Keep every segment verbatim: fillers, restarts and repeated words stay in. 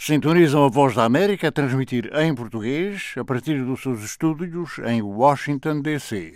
Sintonizam a Voz da América a transmitir em português a partir dos seus estúdios em Washington, D C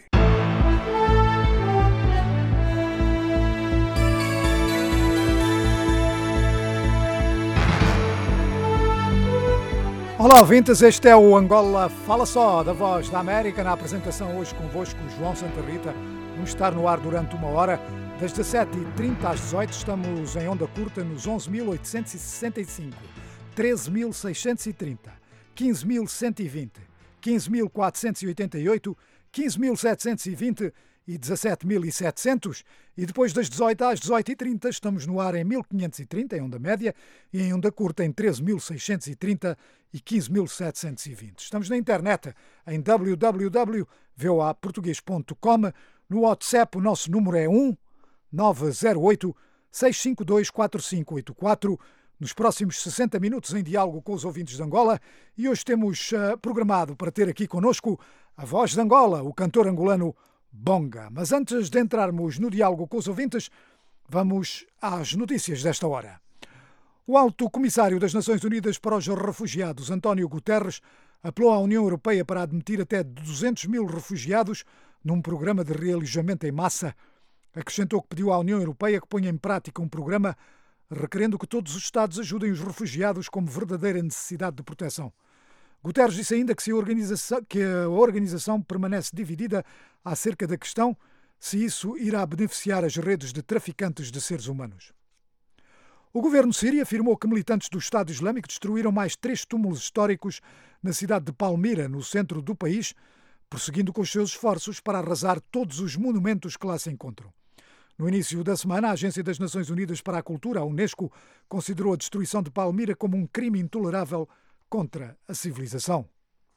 Olá, ouvintes, este é o Angola Fala Só, da Voz da América. Na apresentação hoje convosco, João Santa Rita. Vamos estar no ar durante uma hora, das dezassete e trinta às dezoito. Estamos em onda curta nos onze mil oitocentos e sessenta e cinco, treze mil seiscentos e trinta, quinze mil cento e vinte, quinze mil quatrocentos e oitenta e oito, quinze mil setecentos e vinte e dezassete mil e setecentos, e depois das dezoito às dezoito e trinta estamos no ar em mil quinhentos e trinta, em onda média, e em onda curta em treze mil seiscentos e trinta e quinze mil setecentos e vinte. Estamos na internet em w w w ponto voa português ponto com. No WhatsApp o nosso número é um nove zero oito, seis cinco dois, quatro cinco oito quatro. Nos próximos sessenta minutos em diálogo com os ouvintes de Angola, e hoje temos uh, programado para ter aqui connosco a voz de Angola, o cantor angolano Bonga. Mas antes de entrarmos no diálogo com os ouvintes, vamos às notícias desta hora. O Alto Comissário das Nações Unidas para os Refugiados, António Guterres, apelou à União Europeia para admitir até duzentos mil refugiados num programa de realojamento em massa. Acrescentou que pediu à União Europeia que ponha em prática um programa requerendo que todos os Estados ajudem os refugiados como verdadeira necessidade de proteção. Guterres disse ainda que, se a organização, que a organização permanece dividida acerca da questão, se isso irá beneficiar as redes de traficantes de seres humanos. O governo sírio afirmou que militantes do Estado Islâmico destruíram mais três túmulos históricos na cidade de Palmira, no centro do país, prosseguindo com os seus esforços para arrasar todos os monumentos que lá se encontram. No início da semana, a Agência das Nações Unidas para a Cultura, a Unesco, considerou a destruição de Palmira como um crime intolerável contra a civilização.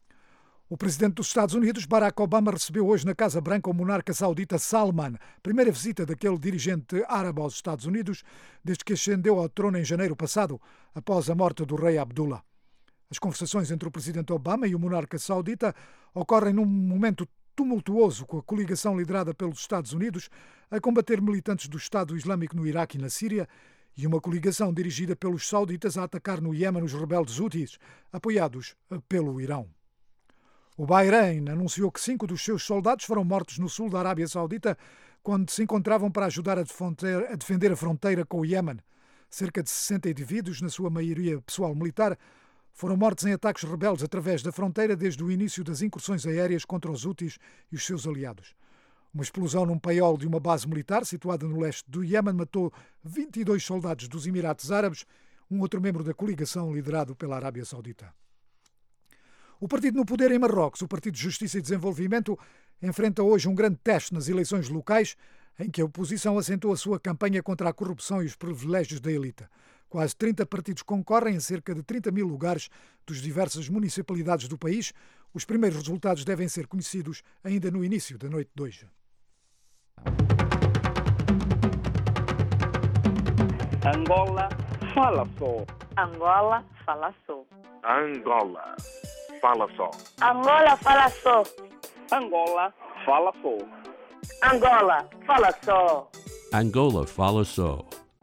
O presidente dos Estados Unidos, Barack Obama, recebeu hoje na Casa Branca o monarca saudita Salman, primeira visita daquele dirigente árabe aos Estados Unidos desde que ascendeu ao trono em janeiro passado, após a morte do rei Abdullah. As conversações entre o presidente Obama e o monarca saudita ocorrem num momento tumultuoso, com a coligação liderada pelos Estados Unidos a combater militantes do Estado Islâmico no Iraque e na Síria, e uma coligação dirigida pelos sauditas a atacar no Iémen os rebeldes Houthis, apoiados pelo Irão. O Bahrein anunciou que cinco dos seus soldados foram mortos no sul da Arábia Saudita quando se encontravam para ajudar a defender a fronteira com o Iémen. Cerca de sessenta indivíduos, na sua maioria pessoal militar, foram mortos em ataques rebeldes através da fronteira desde o início das incursões aéreas contra os Houthis e os seus aliados. Uma explosão num paiol de uma base militar situada no leste do Iémen matou vinte e dois soldados dos Emirados Árabes, um outro membro da coligação liderado pela Arábia Saudita. O partido no poder em Marrocos, o Partido de Justiça e Desenvolvimento, enfrenta hoje um grande teste nas eleições locais, em que a oposição assentou a sua campanha contra a corrupção e os privilégios da elite. Quase trinta partidos concorrem em cerca de trinta mil lugares dos diversas municipalidades do país. Os primeiros resultados devem ser conhecidos ainda no início da noite de hoje. Angola Fala Só. Angola Fala Só. Angola Fala Só. Angola Fala Só. Angola Fala Só. Angola Fala Só. Angola Fala Só.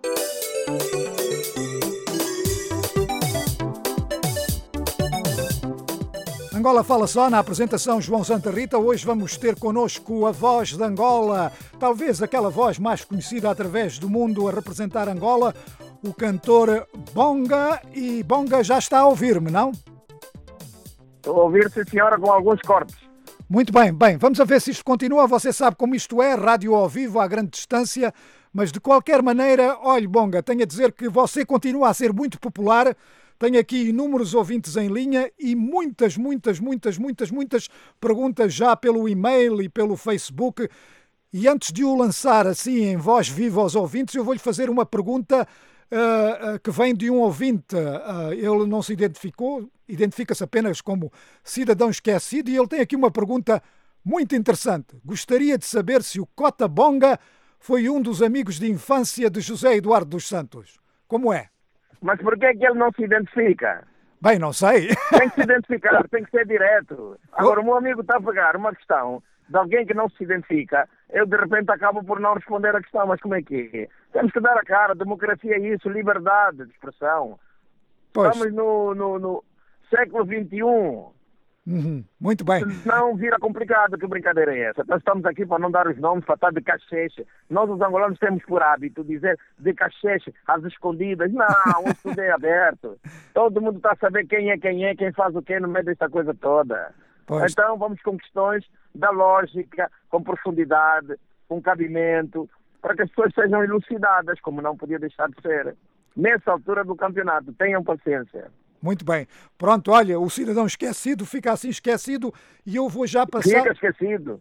Angola Fala Só, na apresentação João Santa Rita. Hoje vamos ter connosco a voz de Angola, talvez aquela voz mais conhecida através do mundo a representar Angola, o cantor Bonga. E Bonga já está a ouvir-me, não? Estou a ouvir, sim senhora, com alguns cortes. Muito bem, bem, vamos a ver se isto continua. Você sabe como isto é, rádio ao vivo à grande distância, mas de qualquer maneira, olhe Bonga, tenho a dizer que você continua a ser muito popular. Tenho aqui inúmeros ouvintes em linha e muitas, muitas, muitas, muitas, muitas perguntas já pelo e-mail e pelo Facebook. E antes de o lançar assim em voz viva aos ouvintes, eu vou-lhe fazer uma pergunta uh, uh, que vem de um ouvinte. Uh, ele não se identificou, identifica-se apenas como cidadão esquecido, e ele tem aqui uma pergunta muito interessante. Gostaria de saber se o Cota Bonga foi um dos amigos de infância de José Eduardo dos Santos. Como é? Mas por que é que ele não se identifica? Bem, não sei. Tem que se identificar, tem que ser direto. Agora, o meu amigo está a pegar uma questão de alguém que não se identifica, eu de repente acabo por não responder a questão, mas como é que é? Temos que dar a cara, democracia é isso, liberdade de expressão. Pois. Estamos no, no, no século vinte e um. Uhum. Muito bem. Não vira complicado, que brincadeira é essa? Nós estamos aqui para não dar os nomes, para estar de cacheche. Nós, os angolanos, temos por hábito dizer de cacheche, às escondidas. Não, o tudo é aberto. Todo mundo está a saber quem é quem é, quem faz o quê no meio desta coisa toda. Pois. Então, vamos com questões da lógica, com profundidade, com cabimento, para que as pessoas sejam elucidadas, como não podia deixar de ser. Nessa altura do campeonato, tenham paciência. Muito bem. Pronto, olha, o cidadão esquecido fica assim esquecido e eu vou já passar... Fica esquecido.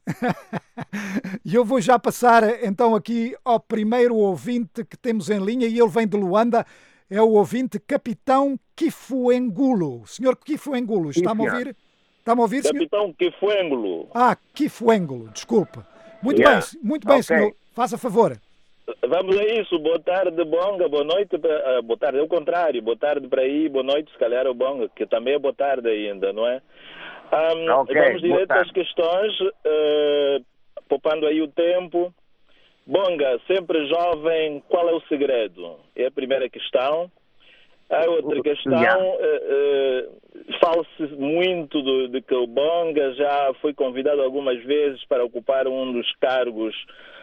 E eu vou já passar então aqui ao primeiro ouvinte que temos em linha e ele vem de Luanda. É o ouvinte Capitão Kifuengulo. Senhor Kifuengulo, está-me a ouvir? Está-me a ouvir, senhor? Capitão Kifuengulo. Ah, Kifuengulo, desculpa. Muito Yeah. bem, muito bem, Ok. senhor. Faça favor. Vamos a isso. Boa tarde, Bonga. Boa noite. Pra, uh, boa tarde, é o contrário. Boa tarde para aí. Boa noite, se calhar, o Bonga, que também é boa tarde ainda, não é? Um, Ok, vamos boa direto às tarde. questões, uh, poupando aí o tempo. Bonga, sempre jovem, qual é o segredo? É a primeira questão. A outra questão, Yeah. uh, uh, fala-se muito do, de que o Bonga já foi convidado algumas vezes para ocupar um dos cargos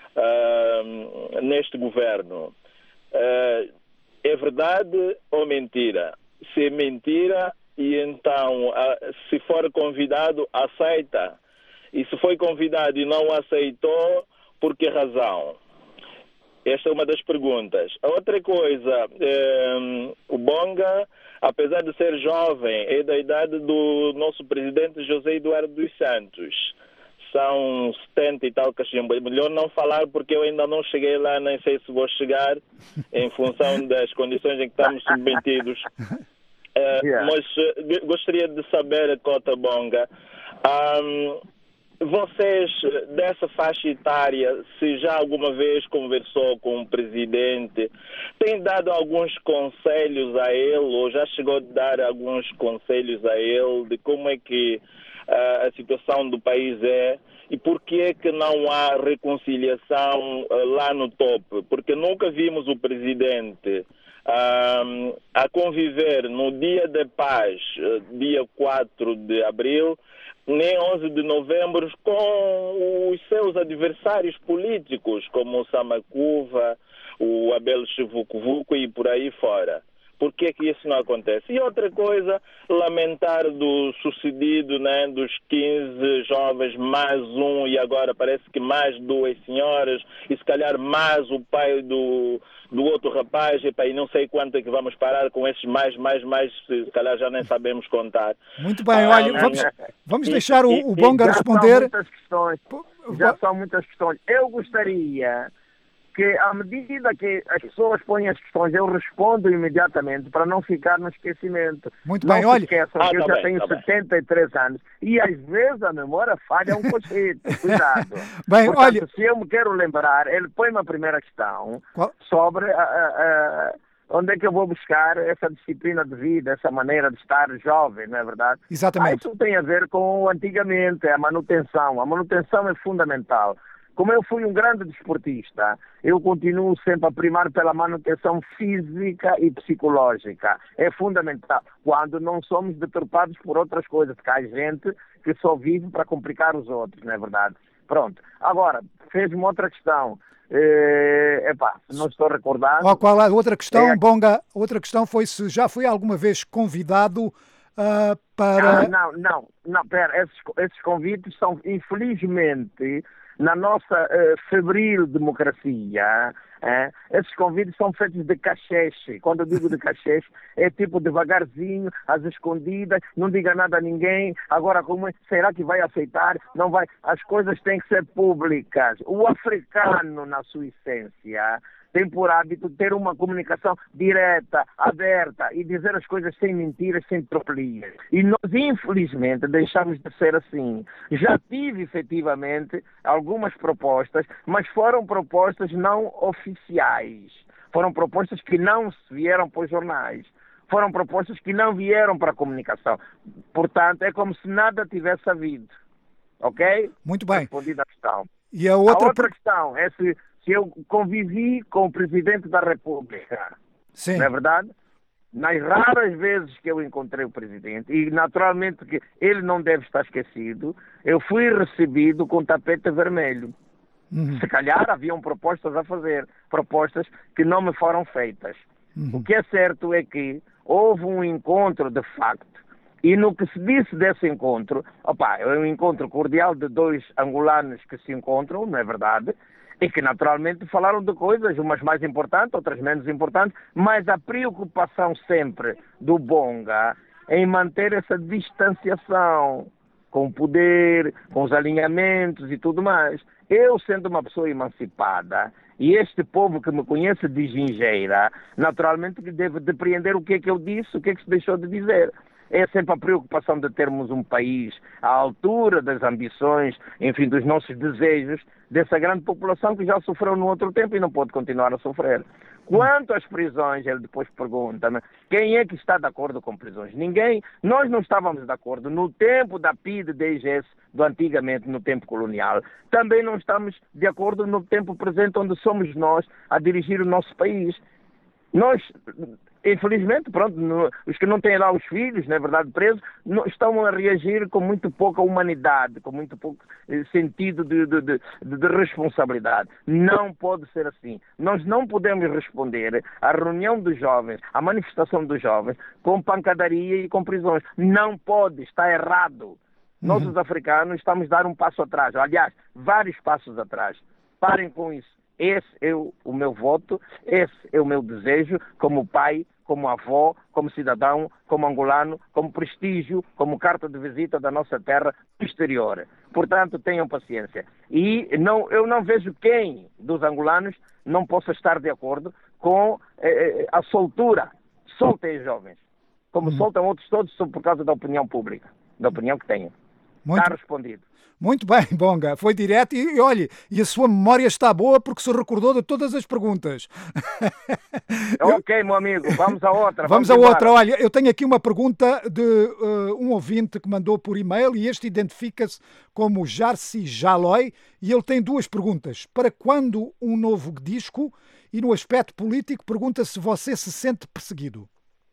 uh, neste governo. Uh, é verdade ou mentira? Se é mentira, e então, uh, se for convidado, aceita. E se foi convidado e não aceitou, por que razão? Esta é uma das perguntas. A outra coisa, um, o Bonga, apesar de ser jovem, é da idade do nosso presidente José Eduardo dos Santos. São setenta e tal cachimbo. Melhor não falar porque eu ainda não cheguei lá, nem sei se vou chegar, em função das condições em que estamos submetidos. Uh, Yeah. Mas uh, gostaria de saber, Cota Bonga, um, vocês, dessa faixa etária, se já alguma vez conversou com o presidente, tem dado alguns conselhos a ele, ou já chegou a dar alguns conselhos a ele de como é que uh, a situação do país é e por que é que não há reconciliação uh, lá no topo? Porque nunca vimos o presidente uh, a conviver no dia de paz, uh, dia quatro de abril, nem onze de novembro, com os seus adversários políticos, como o Samakuva, o Abel Chivukuvuku e por aí fora. Por que é que isso não acontece? E outra coisa, lamentar do sucedido, né, dos quinze jovens, mais um, e agora parece que mais duas senhoras, e se calhar mais o pai do, do outro rapaz, e, pá, e não sei quanto é que vamos parar com esses mais, mais, mais, se calhar já nem sabemos contar. Muito bem, Ah, olha, não, vamos, não. vamos E- deixar o, e- o Bonga Já responder. são muitas questões. Já Va- são muitas questões. Eu gostaria que, à medida que as pessoas põem as questões, eu respondo imediatamente para não ficar no esquecimento. Muito não bem, se olha- esqueçam Ah, que eu tá já bem, tenho tá bem. setenta e três anos e às vezes a memória falha um pouquinho. Cuidado. Bem, Portanto, olha- se eu me quero lembrar, ele põe-me a primeira questão Qual- sobre a, a- a- onde é que eu vou buscar essa disciplina de vida, essa maneira de estar jovem, não é verdade? Exatamente. Ah, isso tem a ver com o antigamente, a manutenção. A manutenção é fundamental. Como eu fui um grande desportista, eu continuo sempre a primar pela manutenção física e psicológica. É fundamental. Quando não somos deturpados por outras coisas, porque há gente que só vive para complicar os outros, não é verdade? Pronto. Agora, fez-me outra questão. É, epá, não estou a recordar. Ó, qual é a outra questão, É- Bonga? Outra questão foi se já foi alguma vez convidado ah, para... Ah, não, não, não, pera, esses, esses convites são, infelizmente, na nossa eh, febril democracia, eh, esses convites são feitos de cacheche. Quando eu digo de cacheche, é tipo devagarzinho, às escondidas, não diga nada a ninguém. Agora, como é, será que vai aceitar? Não vai. As coisas têm que ser públicas. O africano, na sua essência, tem por hábito ter uma comunicação direta, aberta e dizer as coisas sem mentiras, sem tropelias. E nós, infelizmente, deixamos de ser assim. Já tive, efetivamente, algumas propostas, mas foram propostas não oficiais. Foram propostas que não se vieram para os jornais. Foram propostas que não vieram para a comunicação. Portanto, é como se nada tivesse havido. Ok? Muito bem. Respondida a questão. E a A outra... outra questão é se, se eu convivi com o Presidente da República. Sim. Não é verdade? nas raras vezes que eu encontrei o presidente, e naturalmente que ele não deve estar esquecido, eu fui recebido com tapete vermelho. Uhum. Se calhar haviam propostas a fazer, propostas que não me foram feitas. Uhum. O que é certo é que houve um encontro de facto, e no que se disse desse encontro, opa, é um encontro cordial de dois angolanos que se encontram, não é verdade? E que naturalmente falaram de coisas, umas mais importantes, outras menos importantes, mas a preocupação sempre do Bonga em manter essa distanciação com o poder, com os alinhamentos e tudo mais. Eu, sendo uma pessoa emancipada, e este povo que me conhece de gingeira, naturalmente que deve depreender o que é que eu disse, o que é que se deixou de dizer. É sempre a preocupação de termos um país à altura das ambições, enfim, dos nossos desejos, dessa grande população que já sofreu no outro tempo e não pode continuar a sofrer. Quanto às prisões, ele depois pergunta-me, quem é que está de acordo com prisões? Ninguém. Nós não estávamos de acordo no tempo da P I D D I G S, do antigamente, no tempo colonial. Também não estamos de acordo no tempo presente, onde somos nós a dirigir o nosso país. Nós, infelizmente, pronto, no, os que não têm lá os filhos, na verdade, presos, não, estão a reagir com muito pouca humanidade, com muito pouco eh, sentido de, de, de, de responsabilidade. Não pode ser assim. Nós não podemos responder à reunião dos jovens, à manifestação dos jovens, com pancadaria e com prisões. Não pode, está errado. Nós, os africanos, estamos a dar um passo atrás. Aliás, vários passos atrás. Parem com isso. Esse é o, o meu voto, esse é o meu desejo, como pai, como avó, como cidadão, como angolano, como prestígio, como carta de visita da nossa terra exterior. Portanto, tenham paciência. E não, eu não vejo quem dos angolanos não possa estar de acordo com eh, a soltura. Soltem os jovens, como uhum. soltam outros todos por causa da opinião pública, da opinião que tenham. Muito... Está respondido. Muito bem, Bonga, foi direto e, e olhe, e a sua memória está boa porque se recordou de todas as perguntas. Ok, meu amigo, vamos a outra. Vamos, vamos a embora. outra, olha, eu tenho aqui uma pergunta de uh, um ouvinte que mandou por e-mail e este identifica-se como Jarci Jaloi e ele tem duas perguntas. Para quando um novo disco? E no aspecto político pergunta se você se sente perseguido.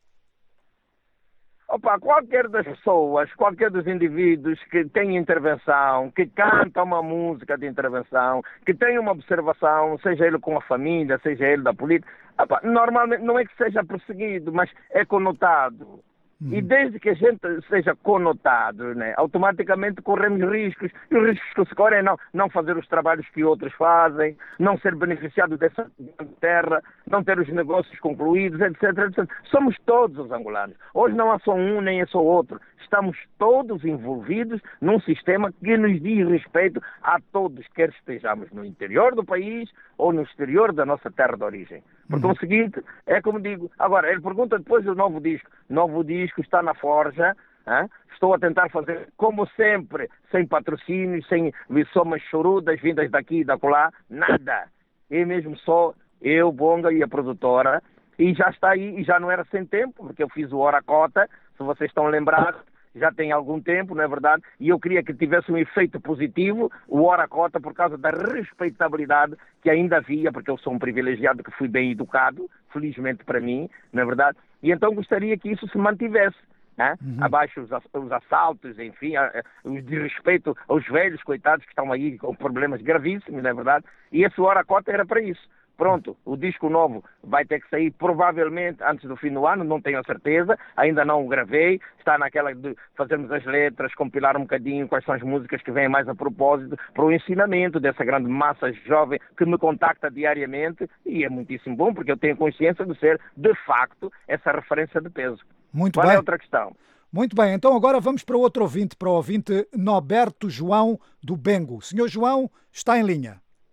Opa, qualquer das pessoas, qualquer dos indivíduos que tem intervenção, que canta uma música de intervenção, que tem uma observação, seja ele com a família, seja ele da política, opa, normalmente não é que seja perseguido, mas é conotado. Uhum. E desde que a gente seja conotado, né, automaticamente corremos riscos. E os riscos que se correm é não, não fazer os trabalhos que outros fazem, não ser beneficiado dessa terra, não ter os negócios concluídos, etc, etcétera. Somos todos os angolanos. Hoje não há só um nem é só outro. Estamos todos envolvidos num sistema que nos diz respeito a todos, quer estejamos no interior do país ou no exterior da nossa terra de origem. Porque uhum. o seguinte, é como digo, agora, ele pergunta depois do novo disco. Novo disco está na forja, hein? Estou a tentar fazer, como sempre, sem patrocínios, sem somas chorudas vindas daqui e da acolá, nada. É mesmo só eu, Bonga e a produtora, e já está aí, e já não era sem tempo, porque eu fiz o Hora Cota, se vocês estão lembrados, já tem algum tempo, não é verdade? E eu queria que tivesse um efeito positivo, o Hora Cota, por causa da respeitabilidade que ainda havia, porque eu sou um privilegiado que fui bem educado, felizmente para mim, não é verdade? E então gostaria que isso se mantivesse, né? Uhum. Abaixo os, os assaltos, enfim, a, a, os desrespeito aos velhos, coitados, que estão aí com problemas gravíssimos, não é verdade? E esse Hora Cota era para isso. Pronto, o disco novo vai ter que sair provavelmente antes do fim do ano, não tenho a certeza, ainda não o gravei, está naquela de fazermos as letras, compilar um bocadinho quais são as músicas que vêm mais a propósito para o ensinamento dessa grande massa jovem que me contacta diariamente e é muitíssimo bom porque eu tenho consciência de ser, de facto, essa referência de peso. Muito Qual bem. é outra questão? Muito bem, então agora vamos para outro ouvinte, para o ouvinte Norberto João do Bengo. Senhor João, está em linha.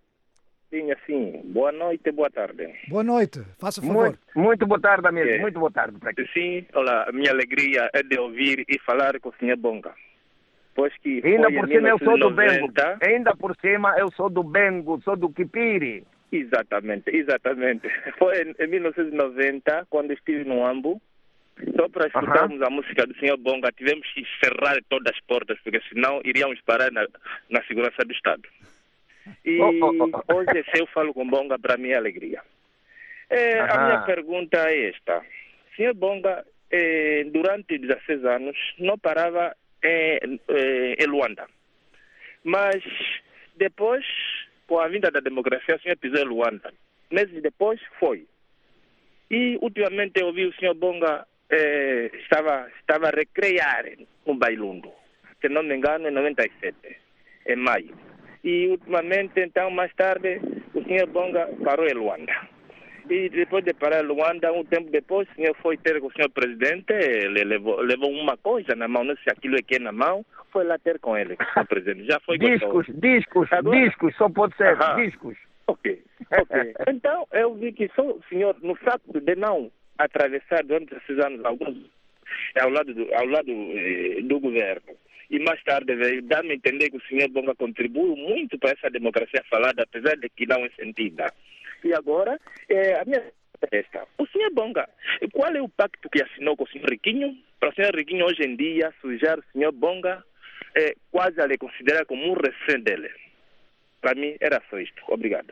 Sim, assim. Boa noite, boa tarde. Boa noite, faça favor. Muito, muito boa tarde, amigo. É. Muito boa tarde para aqui. Sim, olá, a minha alegria é de ouvir e falar com o senhor Bonga. Pois que Ainda foi por em cima eu sou do Bengo. noventa. Ainda por cima eu sou do Bengo, sou do Kipiri. Exatamente, exatamente. Foi em mil novecentos e noventa, quando estive no Ambo, só para escutarmos uh-huh. a música do senhor Bonga, tivemos que cerrar todas as portas, porque senão iríamos parar na, na segurança do Estado. E oh, oh, oh. hoje, se eu falo com Bonga, para mim é alegria. É, uh-huh. A minha pergunta é esta. senhor Bonga, eh, durante dezesseis anos, não parava em, eh, em Luanda. Mas depois, com a vinda da democracia, o senhor pisou em Luanda. Meses depois, foi. E, ultimamente, eu ouvi o senhor Bonga eh, estava, estava a recrear um bailundo. Se não me engano, em noventa e sete, em maio. E, ultimamente, então, mais tarde, o senhor Bonga parou em Luanda. E depois de parar em Luanda, um tempo depois, o senhor foi ter com o senhor presidente, ele levou, levou uma coisa na mão, não sei se aquilo é que é na mão, foi lá ter com ele, com o senhor presidente. Já foi discos, discos, Agora... discos, só pode ser, Aham. discos. Ok, ok. Então, eu vi que só o senhor, no facto de não atravessar durante esses anos alguns, ao lado do, ao lado, eh, do governo, e mais tarde veio dar-me a entender que o senhor Bonga contribuiu muito para essa democracia falada, apesar de que não é sentida. E agora, é, a minha pergunta é esta. O senhor Bonga, qual é o pacto que assinou com o senhor Riquinho? Para o senhor Riquinho, hoje em dia, sujar o senhor Bonga, é, quase a lhe considerar como um refém dele. Para mim, era só isto. Obrigado.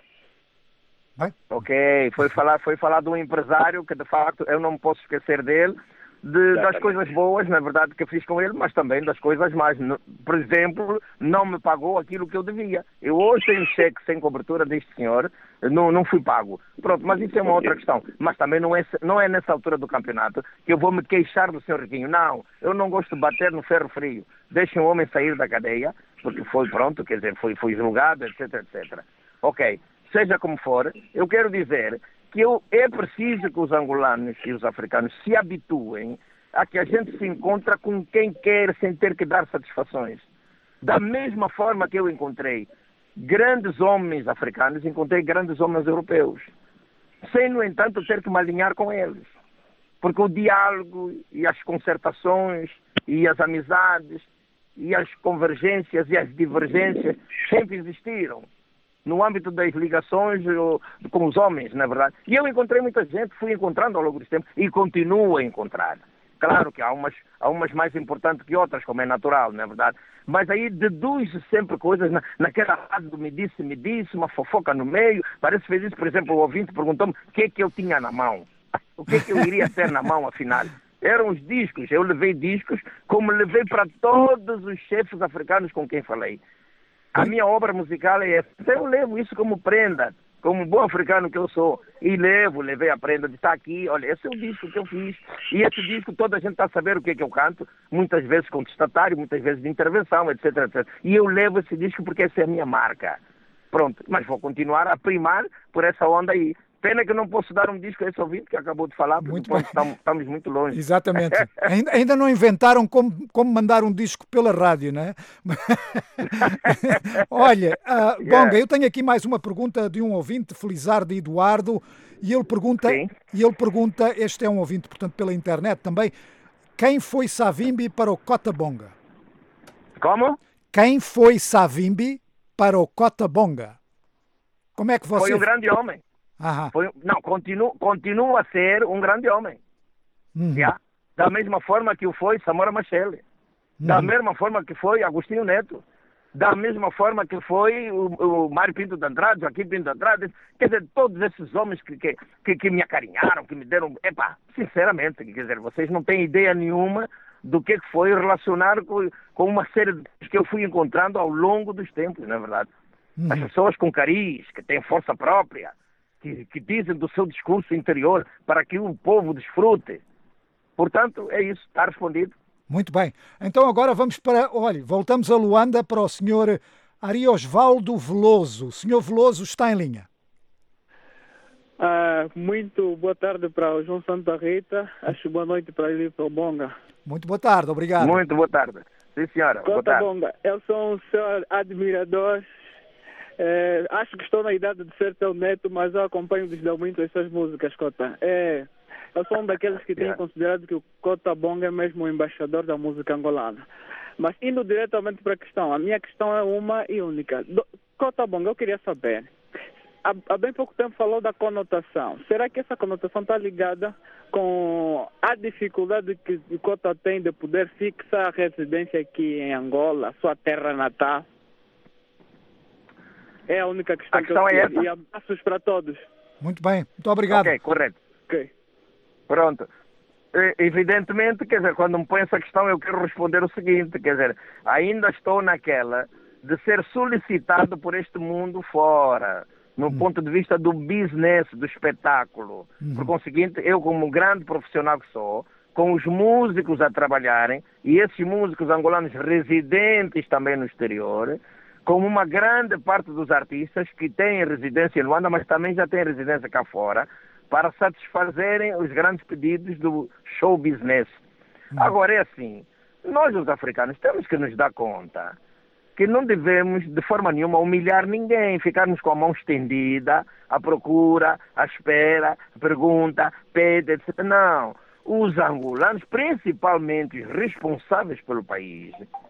Vai. Ok, foi falar, foi falar de um empresário que, de facto, eu não me posso esquecer dele, de, das coisas boas, na verdade, que eu fiz com ele, mas também das coisas más. Por exemplo, não me pagou aquilo que eu devia. Eu hoje tenho cheque sem cobertura deste senhor, não, não fui pago. Pronto, mas isso é uma outra questão. Mas também não é, não é nessa altura do campeonato que eu vou me queixar do senhor Riquinho. Não, eu não gosto de bater no ferro frio. Deixem o homem sair da cadeia, porque foi pronto, quer dizer, foi, foi julgado, etc, etcétera. Ok, seja como for, eu quero dizer que eu, é preciso que os angolanos e os africanos se habituem a que a gente se encontra com quem quer sem ter que dar satisfações. Da mesma forma que eu encontrei grandes homens africanos, encontrei grandes homens europeus. Sem, no entanto, ter que me alinhar com eles. Porque o diálogo e as concertações e as amizades e as convergências e as divergências sempre existiram. No âmbito das ligações com os homens, na verdade. E eu encontrei muita gente, fui encontrando ao longo do tempo e continuo a encontrar. Claro que há umas, há umas mais importantes que outras, como é natural, na verdade. Mas aí deduz-se sempre coisas na, naquela fase do me disse, me disse, uma fofoca no meio. Parece que fez isso, por exemplo, o ouvinte perguntou-me o que é que eu tinha na mão. O que é que eu iria ter na mão, afinal? Eram os discos. Eu levei discos, como levei para todos os chefes africanos com quem falei. A minha obra musical é essa. Eu levo isso como prenda, como bom africano que eu sou. E levo, levei a prenda de estar aqui. Olha, esse é o disco que eu fiz. E esse disco toda a gente está a saber o que é que eu canto. Muitas vezes contestatário, muitas vezes de intervenção, etc, etcétera. E eu levo esse disco porque essa é a minha marca. Pronto, mas vou continuar a primar por essa onda aí. Pena que não posso dar um disco a esse ouvinte que acabou de falar, porque muito depois estamos, estamos muito longe. Exatamente. ainda, ainda não inventaram como, como mandar um disco pela rádio, não é? Olha, uh, yeah. Bonga, eu tenho aqui mais uma pergunta de um ouvinte, Felizardo Eduardo, e ele pergunta, Sim. e ele pergunta, este é um ouvinte, portanto, pela internet também, quem foi Savimbi para o Cota Bonga? Como? Quem foi Savimbi para o Cota Bonga? Como é que você... Foi um grande homem. Foi, não, continua, continua a ser um grande homem. Uhum. Yeah? Da mesma forma que o foi Samora Machel. Uhum. Da mesma forma que foi Agostinho Neto. Da mesma forma que foi o, o Mário Pinto de Andrade, Joaquim Pinto de Andrade. Quer dizer, todos esses homens que, que, que, que me acarinharam, que me deram... Epá, sinceramente, quer dizer, vocês não têm ideia nenhuma do que foi relacionar com, com uma série de coisas que eu fui encontrando ao longo dos tempos, na verdade. Uhum. As pessoas com cariz, que têm força própria, Que, que dizem do seu discurso interior para que o povo desfrute. Portanto, é isso, está respondido. Muito bem. Então agora vamos para, olha, voltamos a Luanda para o senhor Ariosvaldo Veloso. O senhor Veloso está em linha. Ah, muito boa tarde para o João Santa Rita. Acho boa noite para ele e para o Bonga. Muito boa tarde, obrigado. Muito boa tarde. Sim, senhora. Cota boa tarde. Bonga, eu sou um seu admirador. É, acho que estou na idade de ser teu neto, mas eu acompanho desde muito as suas músicas, Cota. É, eu sou um daqueles que tem yeah. considerado que o Cota Bonga é mesmo o embaixador da música angolana. Mas indo diretamente para a questão, a minha questão é uma e única. Do, Cota Bonga, eu queria saber, há, há bem pouco tempo falou da conotação. Será que essa conotação está ligada com a dificuldade que o Cota tem de poder fixar a residência aqui em Angola, sua terra natal? É a única questão, a questão que eu é quero. E abraços para todos. Muito bem, muito obrigado. Ok, correto. Ok. Pronto. evidentemente, quer dizer, quando me põe essa questão, eu quero responder o seguinte, quer dizer, ainda estou naquela de ser solicitado por este mundo fora, no hum. ponto de vista do business, do espetáculo. Hum. Por conseguinte, eu como grande profissional que sou, com os músicos a trabalharem, e esses músicos angolanos residentes também no exterior, como uma grande parte dos artistas que têm residência em Luanda, mas também já têm residência cá fora, para satisfazerem os grandes pedidos do show business. Hum. Agora é assim, nós os africanos temos que nos dar conta que não devemos de forma nenhuma humilhar ninguém, ficarmos com a mão estendida, à procura, à espera, pergunta, pede, etcétera. Não, os angolanos, principalmente os responsáveis pelo país,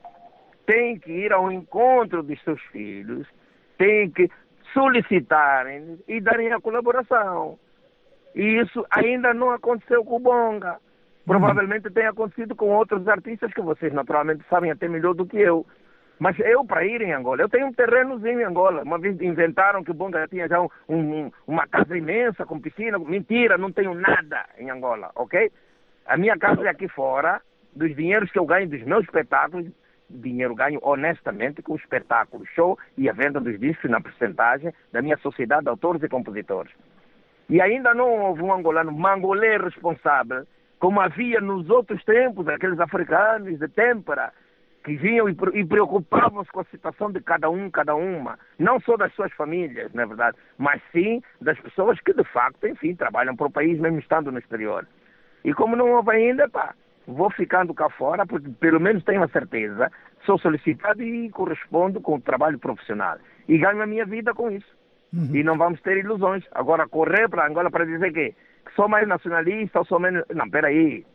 têm que ir ao encontro dos seus filhos, têm que solicitarem e darem a colaboração. E isso ainda não aconteceu com o Bonga. Provavelmente tem acontecido com outros artistas que vocês naturalmente sabem até melhor do que eu. Mas eu, para ir em Angola, eu tenho um terrenozinho em Angola. Uma vez inventaram que o Bonga tinha já um, um, uma casa imensa com piscina. Mentira, não tenho nada em Angola, ok? A minha casa é aqui fora, dos dinheiros que eu ganho dos meus espetáculos, dinheiro ganho honestamente com o espetáculo, show e a venda dos discos na percentagem da minha sociedade de autores e compositores. E ainda não houve um angolano mangolê responsável, como havia nos outros tempos, aqueles africanos de têmpera, que vinham e, e preocupavam-se com a situação de cada um, cada uma, não só das suas famílias, na verdade, mas sim das pessoas que, de facto, enfim, trabalham para o país, mesmo estando no exterior. E como não houve ainda, pá, vou ficando cá fora, porque pelo menos tenho a certeza, sou solicitado e correspondo com o trabalho profissional. E ganho a minha vida com isso. Uhum. E não vamos ter ilusões. Agora, correr para Angola para dizer que, que sou mais nacionalista ou sou menos... Não, peraí.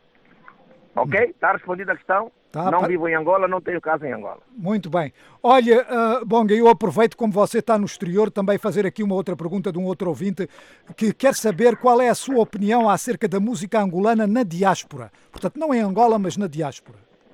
Ok? Está respondida a questão? Tá, não para... vivo em Angola, não tenho casa em Angola. Muito bem. Olha, uh, Bonga, eu aproveito, como você está no exterior, também fazer aqui uma outra pergunta de um outro ouvinte que quer saber qual é a sua opinião acerca da música angolana na diáspora. Portanto, não em Angola, mas na diáspora.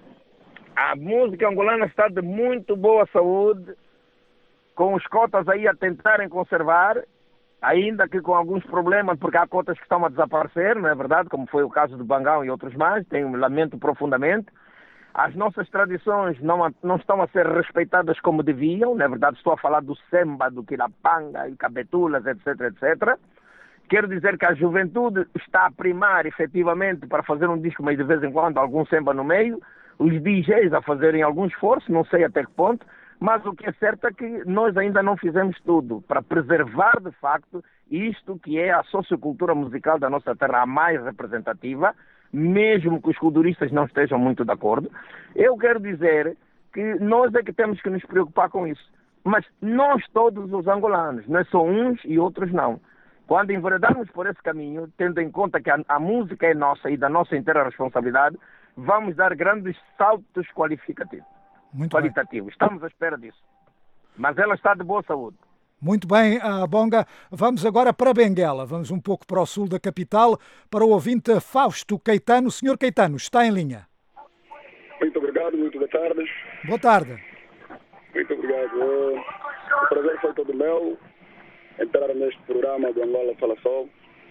A música angolana está de muito boa saúde, com os cotas aí a tentarem conservar, ainda que com alguns problemas, porque há cotas que estão a desaparecer, não é verdade? Como foi o caso do Bangão e outros mais, tenho lamento profundamente. As nossas tradições não, não estão a ser respeitadas como deviam, na verdade estou a falar do Semba, do Quilapanga e Cabetulas, etc, etcétera. Quero dizer que a juventude está a primar efetivamente para fazer um disco, mas de vez em quando algum Semba no meio, os D Js a fazerem algum esforço, não sei até que ponto, mas o que é certo é que nós ainda não fizemos tudo para preservar de facto isto que é a sociocultura musical da nossa terra, a mais representativa, mesmo que os culturistas não estejam muito de acordo. Eu quero dizer que nós é que temos que nos preocupar com isso. Mas nós todos os angolanos, não é só uns e outros não. Quando enveredarmos por esse caminho, tendo em conta que a, a música é nossa e da nossa inteira responsabilidade, vamos dar grandes saltos qualificativos. Muito qualitativos. Bem. Estamos à espera disso. Mas ela está de boa saúde. Muito bem, uh, Bonga. Vamos agora para Benguela. Vamos um pouco para o sul da capital, para o ouvinte Fausto Caetano. Senhor Caetano, está em linha. Muito obrigado, muito boa tarde. Boa tarde. Muito obrigado. O prazer foi todo meu entrar neste programa do Angola Fala Só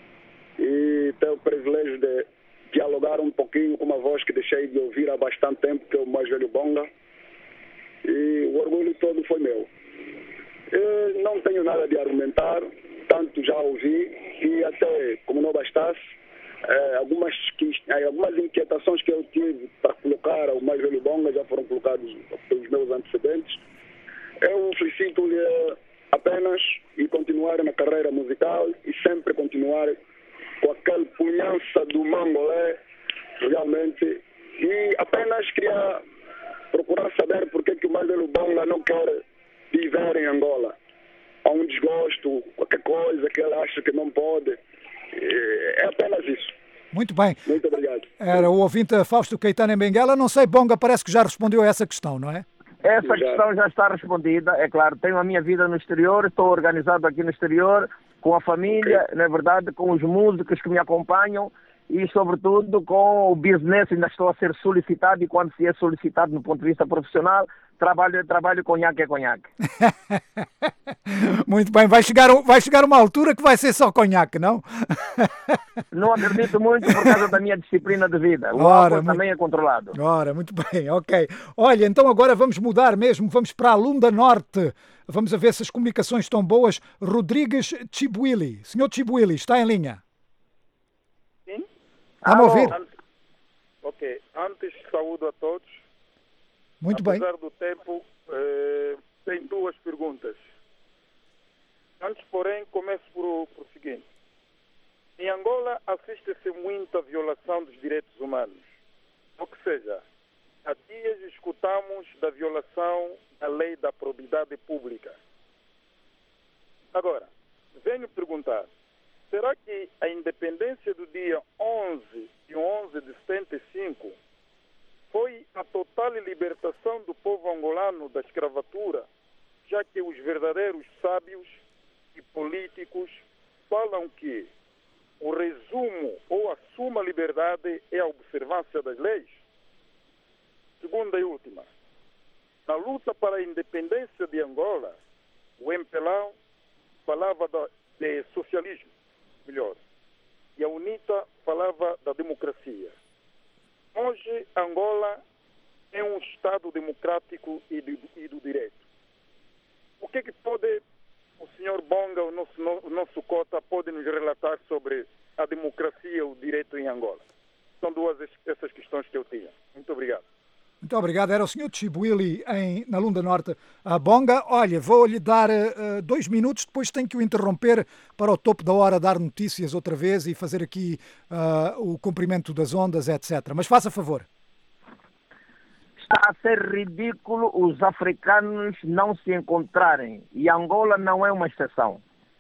e ter o privilégio de dialogar um pouquinho com uma voz que deixei de ouvir há bastante tempo, que é o mais velho Bonga. E o orgulho todo foi meu. Eu não tenho nada de argumentar, tanto já ouvi, e até, como não bastasse, eh, algumas, eh, algumas inquietações que eu tive para colocar ao mais velho Bonga já foram colocadas pelos meus antecedentes. Eu felicito-lhe apenas e continuar na carreira musical e sempre continuar com aquele punhança do mangolé, realmente, e apenas queria procurar saber por que que o mais velho Bonga não quer viver em Angola. Há um desgosto, qualquer coisa que ele acha que não pode. É apenas isso. Muito bem. Muito obrigado. Era o ouvinte Fausto Caetano em Benguela. Não sei, Bonga, parece que já respondeu a essa questão, não é? Essa já. questão já está respondida, é claro. Tenho a minha vida no exterior, estou organizado aqui no exterior, com a família, okay. Na verdade, com os músicos que me acompanham, e, sobretudo, com o business ainda estou a ser solicitado, e quando se é solicitado no ponto de vista profissional, trabalho, trabalho conhaque é conhaque. Muito bem, vai chegar, vai chegar uma altura que vai ser só conhaque, não? Não acredito muito por causa da minha disciplina de vida. O Ora, álcool também é controlado. Ora, muito bem, ok. Olha, então agora vamos mudar mesmo, vamos para a Lunda Norte. Vamos a ver se as comunicações estão boas. Rodrigues Chibuili. Senhor Chibuili, está em linha? Sim. Está-me a ouvir? Antes, ok. Antes, saúdo a todos. Muito bem. Apesar do tempo, eh, tem duas perguntas. Antes, porém, começo por, por o seguinte. Em Angola, assiste-se muita violação dos direitos humanos. Ou que seja, há dias escutamos da violação da lei da probidade pública. Agora, venho perguntar, será que a independência do dia onze de onze de setenta e cinco foi a total libertação do povo angolano da escravatura, já que os verdadeiros sábios e políticos falam que o resumo ou a suma liberdade é a observância das leis? Segunda e última. Na luta para a independência de Angola, o M P L A falava de socialismo, melhor, e a UNITA falava da democracia. Hoje, Angola é um Estado democrático e do, e do direito. O que é que pode o senhor Bonga, o nosso, o nosso cota, pode nos relatar sobre a democracia e o direito em Angola? São duas essas questões que eu tinha. Muito obrigado. Muito obrigado. Era o senhor Chibuili em, na Lunda Norte. A Bonga, olha, vou-lhe dar uh, dois minutos, depois tenho que o interromper para o topo da hora dar notícias outra vez e fazer aqui uh, o comprimento das ondas, etcétera. Mas faça favor. Está a ser ridículo os africanos não se encontrarem. E Angola não é uma exceção.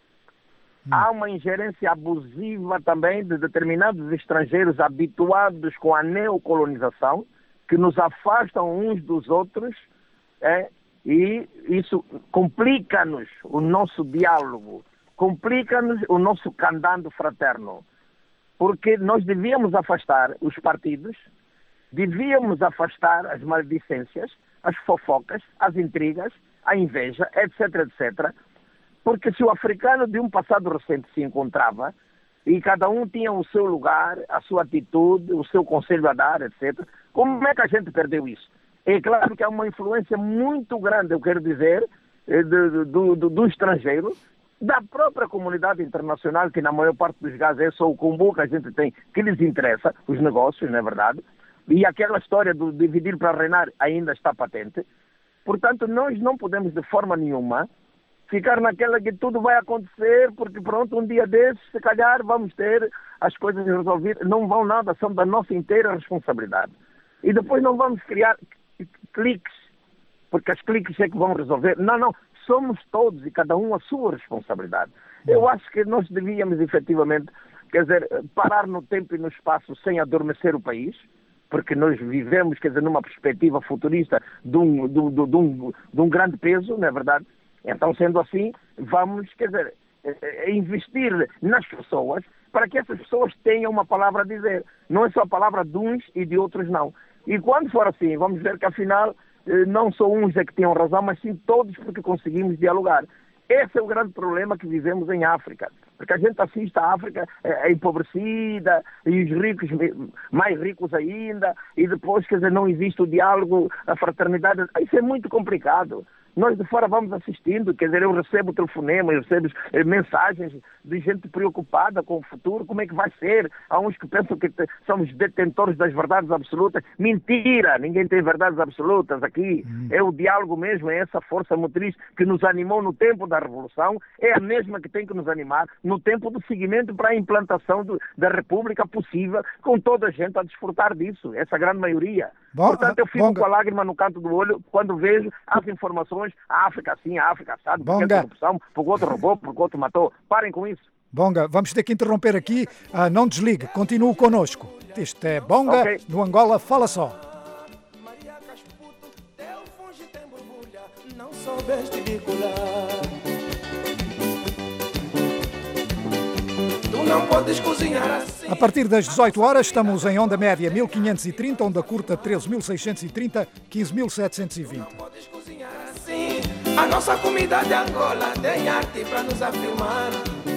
Hum. Há uma ingerência abusiva também de determinados estrangeiros habituados com a neocolonização, que nos afastam uns dos outros, é, e isso complica-nos o nosso diálogo, complica-nos o nosso candando fraterno, porque nós devíamos afastar os partidos, devíamos afastar as maledicências, as fofocas, as intrigas, a inveja, etc, etcétera, porque se o africano de um passado recente se encontrava, e cada um tinha o seu lugar, a sua atitude, o seu conselho a dar, etcétera, como é que a gente perdeu isso? É claro que há uma influência muito grande, eu quero dizer, do, do, do, do estrangeiro, da própria comunidade internacional, que na maior parte dos casos é só o combo que a gente tem, que lhes interessa, os negócios, não é verdade? E aquela história do dividir para reinar ainda está patente. Portanto, nós não podemos de forma nenhuma ficar naquela que tudo vai acontecer, porque pronto, um dia desses, se calhar, vamos ter as coisas resolvidas. Não vão nada, são da nossa inteira responsabilidade. E depois não vamos criar cliques, porque as cliques é que vão resolver. Não, não, somos todos e cada um a sua responsabilidade. Eu acho que nós devíamos efetivamente, quer dizer, parar no tempo e no espaço sem adormecer o país, porque nós vivemos, quer dizer, numa perspectiva futurista de um, de, de, de um, de um grande peso, não é verdade? Então, sendo assim, vamos, quer dizer, investir nas pessoas para que essas pessoas tenham uma palavra a dizer. Não é só a palavra de uns e de outros não. E quando for assim, vamos ver que afinal não só uns é que tinham razão, mas sim todos, porque conseguimos dialogar. Esse é o grande problema que vivemos em África. Porque a gente assiste a África é, empobrecida, e os ricos mais ricos ainda, e depois, quer dizer, não existe o diálogo, a fraternidade. Isso é muito complicado. Nós de fora vamos assistindo, quer dizer, eu recebo telefonema, eu recebo eh, mensagens de gente preocupada com o futuro, como é que vai ser? Há uns que pensam que te, somos detentores das verdades absolutas. Mentira! Ninguém tem verdades absolutas aqui. Hum. É o diálogo mesmo, é essa força motriz que nos animou no tempo da Revolução, é a mesma que tem que nos animar no tempo do seguimento para a implantação do, da República possível, com toda a gente a desfrutar disso, essa grande maioria. Bom, Portanto, eu fico bom, com a lágrima no canto do olho quando vejo as informações, a África assim, a África assado, porque é corrupção, porque o outro roubou, porque o outro matou. Parem com isso. Bonga, vamos ter que interromper aqui. Ah, não desligue, continue connosco. Este é Bonga, okay. Do Angola Fala Só. não podes cozinhar assim. A partir das dezoito horas estamos em onda média mil quinhentos e trinta, onda curta treze mil seiscentos e trinta, quinze mil setecentos e vinte. Assim, a nossa comida de Angola tem arte para nos afirmar.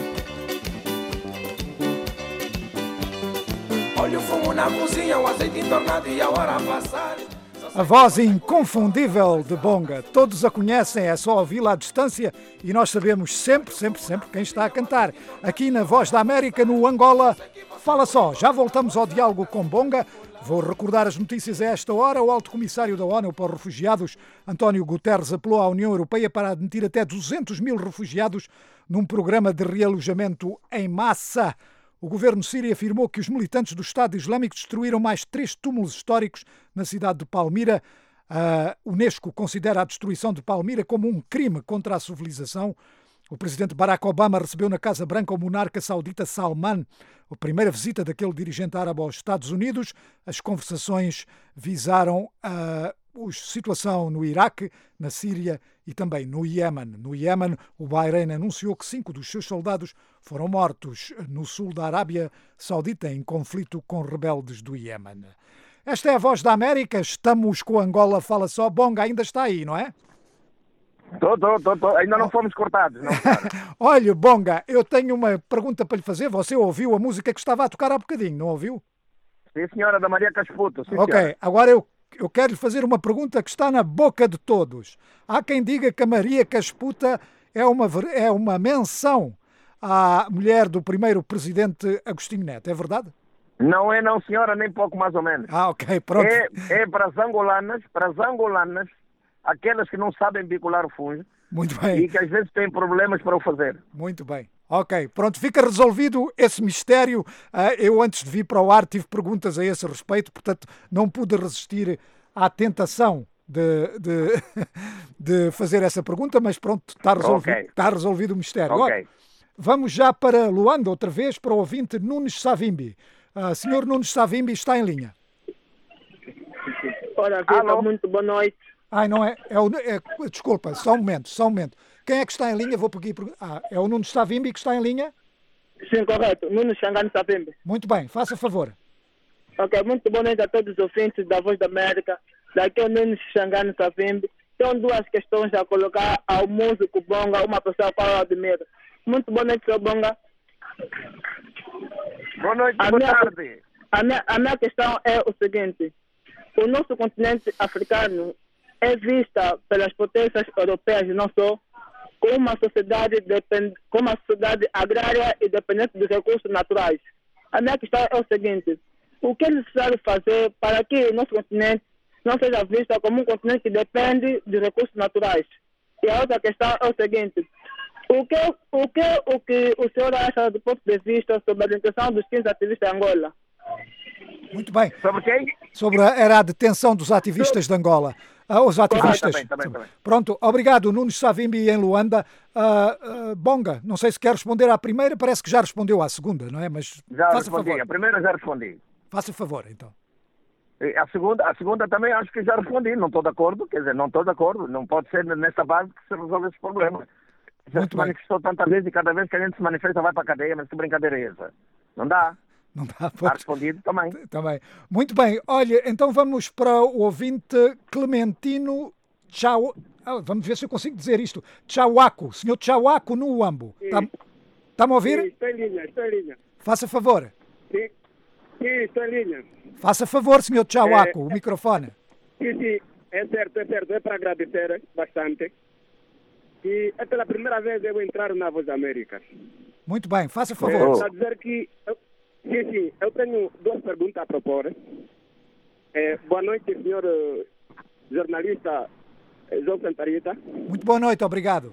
Olha o fumo na cozinha, o azeite entornado e a hora passar. A voz inconfundível de Bonga. Todos a conhecem, é só ouvi-la à distância e nós sabemos sempre, sempre, sempre quem está a cantar. Aqui na Voz da América, no Angola, Fala Só. Já voltamos ao diálogo com Bonga. Vou recordar as notícias a esta hora. O Alto Comissário da ONU para os Refugiados, António Guterres, apelou à União Europeia para admitir até duzentos mil refugiados num programa de realojamento em massa. O governo sírio afirmou que os militantes do Estado Islâmico destruíram mais três túmulos históricos na cidade de Palmira. A Unesco considera a destruição de Palmira como um crime contra a civilização. O presidente Barack Obama recebeu na Casa Branca o monarca saudita Salman, a primeira visita daquele dirigente árabe aos Estados Unidos. As conversações visaram a situação no Iraque, na Síria e também no Iémen. No Iémen, o Bahrein anunciou que cinco dos seus soldados foram mortos no sul da Arábia Saudita em conflito com rebeldes do Iémen. Esta é a Voz da América. Estamos com Angola Fala Só. Bonga ainda está aí, não é? Tô, tô, tô, tô. Ainda não fomos cortados. Não, Olha, Bonga, eu tenho uma pergunta para lhe fazer. Você ouviu a música que estava a tocar há bocadinho, não ouviu? Sim, senhora, da Maria Casputo. Sim, ok, senhora. Agora eu Eu quero lhe fazer uma pergunta que está na boca de todos. Há quem diga que a Maria Casputa é uma, é uma menção à mulher do primeiro presidente Agostinho Neto. É verdade? Não é não, senhora, nem pouco mais ou menos. Ah, ok, pronto. É, é para as angolanas, para as angolanas, aquelas que não sabem bicular o fungo. Muito bem. E que às vezes têm problemas para o fazer. Muito bem. Ok, pronto, fica resolvido esse mistério. Eu, antes de vir para o ar, tive perguntas a esse respeito, portanto, não pude resistir à tentação de, de, de fazer essa pergunta, mas pronto, está resolvido, okay. está resolvido o mistério. Okay. Olha, vamos já para Luanda, outra vez, para o ouvinte Nunes Savimbi. Uh, senhor Nunes Savimbi está em linha. Ora, Viva, muito boa noite. Ai, não é, é, o, é... Desculpa, só um momento, só um momento. Quem é que está em linha? Vou pedir... Ah, é o Nunes Savimbi que está em linha? Sim, correto. Nunes Xangano Savimbi. Muito bem, faça favor. Ok, muito boa noite a todos os ouvintes da Voz da América. Daqui é o Nunes Xangano Savimbi. Tenho duas questões a colocar ao músico Bonga, uma pessoa para eu admiro. Muito boa noite, seu Bonga. Boa noite, a boa minha, tarde. A minha, a minha questão é o seguinte. O nosso continente africano é vista pelas potências europeias, não só, como uma sociedade, depend... como uma sociedade agrária e dependente de recursos naturais. A minha questão é o seguinte. O que é necessário fazer para que o nosso continente não seja visto como um continente que depende de recursos naturais? E a outra questão é o seguinte. O que, o que, o que o senhor acha do ponto de vista sobre a detenção dos quinze ativistas de Angola? Muito bem. Sobre quem? Sobre a, era a detenção dos ativistas de Angola. Ah, os ativistas. Ah, tá bem, tá bem, tá bem. Pronto, obrigado, Nunes Savimbi em Luanda. Uh, uh, Bonga, não sei se quer responder à primeira, parece que já respondeu à segunda, não é? Mas já faça respondi, favor. A primeira já respondi. Faça favor, então. A segunda, a segunda também acho que já respondi, não estou de acordo, quer dizer, não estou de acordo, não pode ser nessa base que se resolve esse problema. Já Muito se bem. manifestou tantas vezes e cada vez que a gente se manifesta vai para a cadeia, mas que brincadeira é essa? Não dá. Não dá. Está respondido também. Também. Muito bem. Olha, então vamos para o ouvinte Clementino Chau... Ah, vamos ver se eu consigo dizer isto. Chauaco. Senhor Chauaco no Uambo. Está-me a ouvir? Sim, estou em linha, estou em linha. Faça favor. Sim, sim, estou em linha. Faça favor, senhor Chauaco, É... o microfone. Sim, sim, é certo, é certo. É para agradecer bastante. E é pela primeira vez eu vou entrar na Voz da América. Muito bem, faça favor. É, para dizer que... Eu... Sim, sim, eu tenho duas perguntas a propor. É, boa noite, senhor uh, jornalista uh, João Santarita. Muito boa noite, obrigado.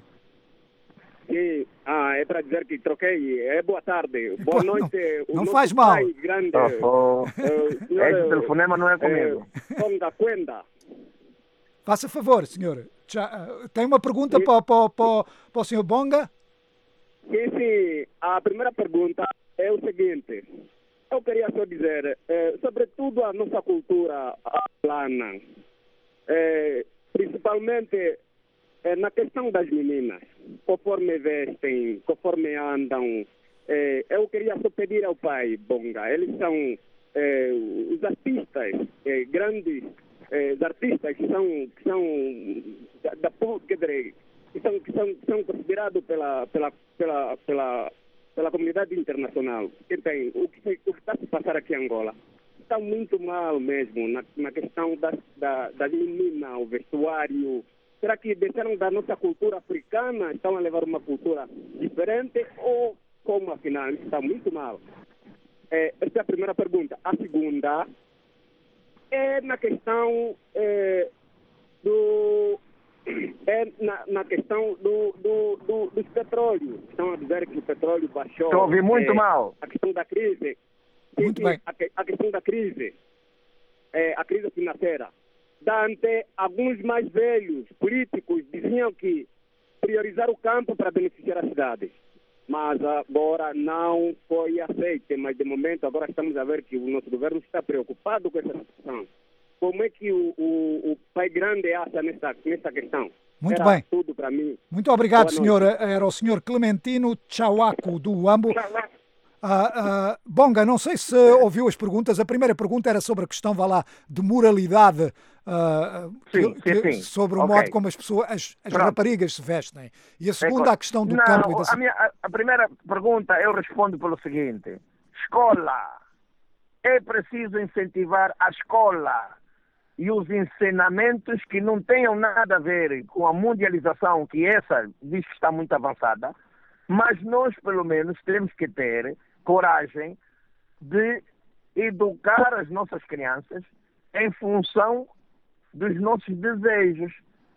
Sim, ah, é para dizer que troquei. É boa tarde. Boa Pô, noite. Não, não faz mal. Grande, oh, oh. uh, senhor, Esse telefonema não é comigo. Conga Quenda. Faça favor, senhor. Tem uma pergunta para, para, para, para o senhor Bonga? Sim, sim. A primeira pergunta é o seguinte. Eu queria só dizer, eh, sobretudo a nossa cultura angolana, eh, principalmente eh, na questão das meninas, conforme vestem, conforme andam, É, eu queria só pedir ao pai, Bonga, eles são é, os artistas, é, grandes é, os artistas que são, que são da, da quer dizer, que são, que são, que são considerados pela, pela, pela, pela, pela comunidade internacional. Que tem, o, que, o que está a se passar aqui em Angola está muito mal mesmo na, na questão das, da, das meninas, o vestuário. Será que deixaram da nossa cultura africana, estão a levar uma cultura diferente ou como afinal está muito mal? É, essa é a primeira pergunta. A segunda é na questão é, do é na, na questão do, do, do, dos petróleos. Estão a dizer que o petróleo baixou. Estou a ouvir muito é, mal. A questão da crise. Muito sim, bem. A, a questão da crise, é, a crise financeira. Dante, alguns mais velhos políticos diziam que priorizar o campo para beneficiar a cidade. Mas agora não foi aceito. Mas de momento agora estamos a ver que o nosso governo está preocupado com essa situação. Como é que o, o, o pai grande acha nessa, nessa questão? Muito Era bem. tudo para mim. Muito obrigado, Boa senhor. noite. Era o senhor Clementino Chauaco, do Uambo. Ah, ah, Bonga, não sei se ouviu as perguntas. A primeira pergunta era sobre a questão, vá lá, de moralidade, ah, Sim, que- sim, que- sim. sobre o Ok. modo como as pessoas, as, as Pronto. raparigas se vestem. E a É segunda, co- a questão do Não, campo e da a, minha, a, a primeira pergunta eu respondo pelo seguinte. Escola. É preciso incentivar a escola e os ensinamentos que não tenham nada a ver com a mundialização, que essa diz que está muito avançada, mas nós, pelo menos, temos que ter coragem de educar as nossas crianças em função dos nossos desejos,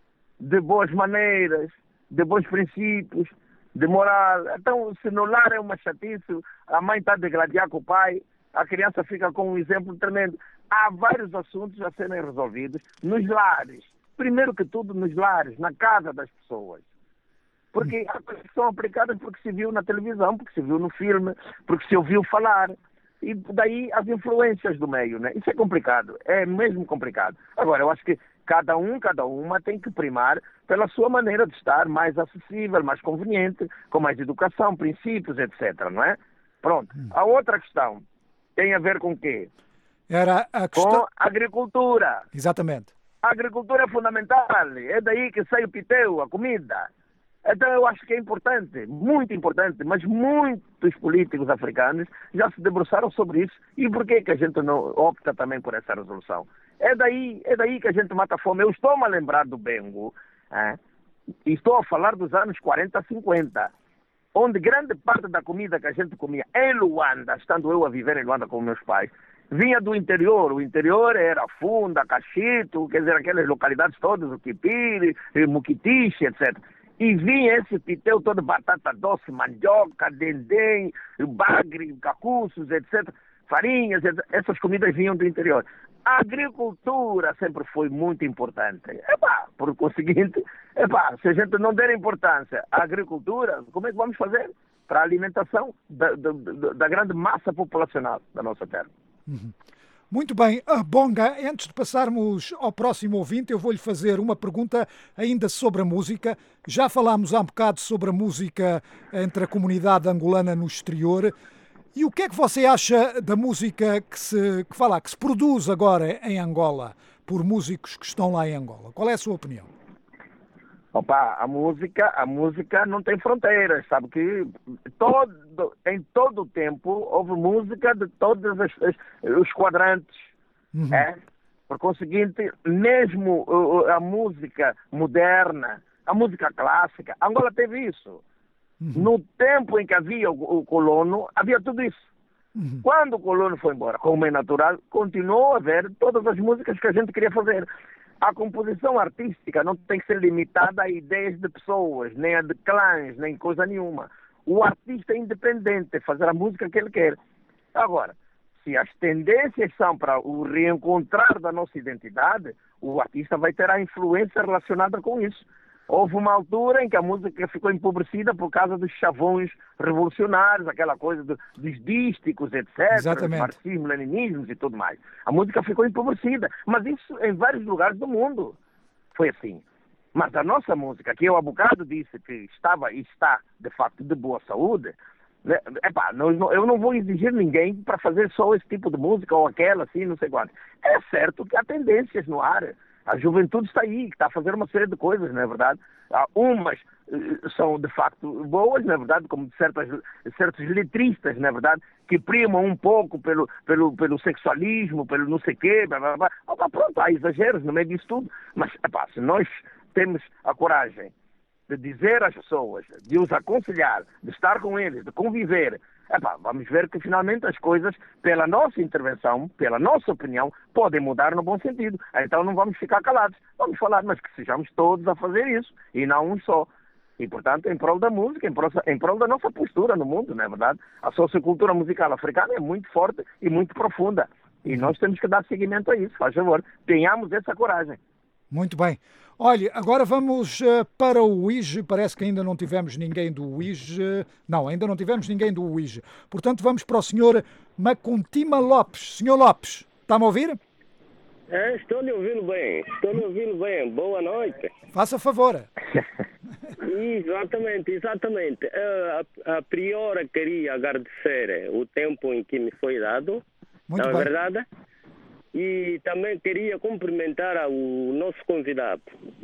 de boas maneiras, de bons princípios, de moral. Então, se no lar é uma chatice, a mãe está a degladiar com o pai, a criança fica com um exemplo tremendo. Há vários assuntos a serem resolvidos nos lares. Primeiro que tudo, nos lares, na casa das pessoas. Porque há coisas que são aplicadas porque se viu na televisão, porque se viu no filme, porque se ouviu falar. E daí as influências do meio, né? Isso é complicado, é mesmo complicado. Agora, eu acho que cada um, cada uma tem que primar pela sua maneira de estar mais acessível, mais conveniente, com mais educação, princípios, etcétera, não é? Pronto. A outra questão tem a ver com o quê? Era a questão... Com a agricultura. Exatamente. A agricultura é fundamental, é daí que sai o piteu, a comida. Então eu acho que é importante, muito importante, mas muitos políticos africanos já se debruçaram sobre isso. E por que que a gente não opta também por essa resolução? É daí, é daí que a gente mata a fome. Eu estou-me a lembrar do Bengo, é? E estou a falar dos anos quarenta, cinquenta, onde grande parte da comida que a gente comia em Luanda, estando eu a viver em Luanda com meus pais, vinha do interior. O interior era Funda, Cachito, quer dizer, aquelas localidades todas, o Quipiri, Muquitixe, etcétera. E vinha esse piteu todo, batata doce, mandioca, dendém, bagre, cacuços, etcétera. Farinhas, etcétera. Essas comidas vinham do interior. A agricultura sempre foi muito importante. Epá, por conseguinte, epá, se a gente não der importância à agricultura, como é que vamos fazer para a alimentação da, da, da grande massa populacional da nossa terra? Uhum. Muito bem. Uh, Bonga, antes de passarmos ao próximo ouvinte, eu vou-lhe fazer uma pergunta ainda sobre a música. Já falámos há um bocado sobre a música entre a comunidade angolana no exterior. E o que é que você acha da música que se, que, fala, que se produz agora em Angola, por músicos que estão lá em Angola? Qual é a sua opinião? Opa, a música, a música não tem fronteiras, sabe que todo, em todo o tempo houve música de todos as, as, os quadrantes, uhum. é? Por conseguinte, mesmo uh, a música moderna, a música clássica, Angola teve isso. Uhum. No tempo em que havia o, o colono, havia tudo isso. Uhum. Quando o colono foi embora, como é natural, continuou a haver todas as músicas que a gente queria fazer. A composição artística não tem que ser limitada a ideias de pessoas, nem a de clãs, nem coisa nenhuma. O artista é independente, fazer a música que ele quer. Agora, se as tendências são para o reencontrar da nossa identidade, o artista vai ter a influência relacionada com isso. Houve uma altura em que a música ficou empobrecida por causa dos chavões revolucionários, aquela coisa do, dos dísticos, etcétera, Exatamente. marxismo, leninismos e tudo mais. A música ficou empobrecida, mas isso em vários lugares do mundo foi assim. Mas a nossa música, que eu há bocado disse que estava e está, de facto, de boa saúde, Epá, não, eu não vou exigir ninguém para fazer só esse tipo de música ou aquela, assim, não sei quanto. É certo que há tendências no ar. A juventude está aí, está a fazer uma série de coisas, não é verdade? Há umas uh, são, de facto, boas, não é verdade? Como certas, certos letristas, não é verdade? Que primam um pouco pelo, pelo, pelo sexualismo, pelo não sei quê, blá, blá, blá. Opa, pronto, há exageros no meio disso tudo. Mas, epá, se nós temos a coragem de dizer às pessoas, de os aconselhar, de estar com eles, de conviver, epá, vamos ver que finalmente as coisas, pela nossa intervenção, pela nossa opinião, podem mudar no bom sentido. Então não vamos ficar calados. Vamos falar, mas que sejamos todos a fazer isso, e não um só. E, portanto, em prol da música, em prol, em prol da nossa postura no mundo, não é verdade? A sociocultura musical africana é muito forte e muito profunda. E nós temos que dar seguimento a isso, faz favor. Tenhamos essa coragem. Muito bem. Olha, agora vamos uh, para o U I G. Parece que ainda não tivemos ninguém do U I G. Não, ainda não tivemos ninguém do U I G. Portanto, vamos para o senhor Macontima Lopes. senhor Lopes, está-me a ouvir? É, estou lhe ouvindo bem. Estou lhe ouvindo bem. Boa noite. Faça favor. Exatamente, exatamente. Uh, a, a priori queria agradecer o tempo em que me foi dado. Muito não bem. É verdade? E também queria cumprimentar o nosso convidado.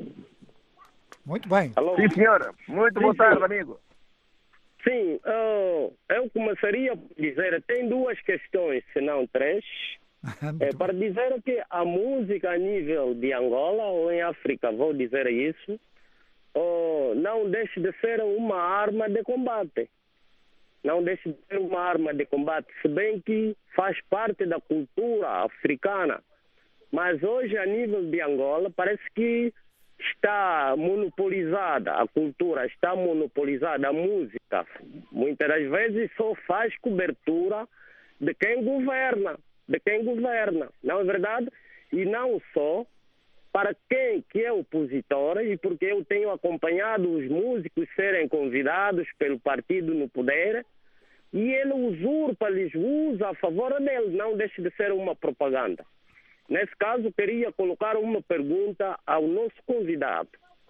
Muito bem. Alô? Sim, senhora. Muito boa tarde, sim, amigo. Sim, uh, eu começaria por dizer, tem duas questões, se não três, é, para dizer que a música a nível de Angola ou em África, vou dizer isso, uh, não deixa de ser uma arma de combate. Não deixa de ser uma arma de combate, se bem que faz parte da cultura africana. Mas hoje, a nível de Angola, parece que está monopolizada a cultura, está monopolizada a música. Muitas das vezes só faz cobertura de quem governa, de quem governa, não é verdade? E não só para quem que é opositor, e porque eu tenho acompanhado os músicos serem convidados pelo partido no poder, e ele usurpa, lhes usa a favor dele, não deixa de ser uma propaganda. Nesse caso, queria colocar uma pergunta ao nosso convidado.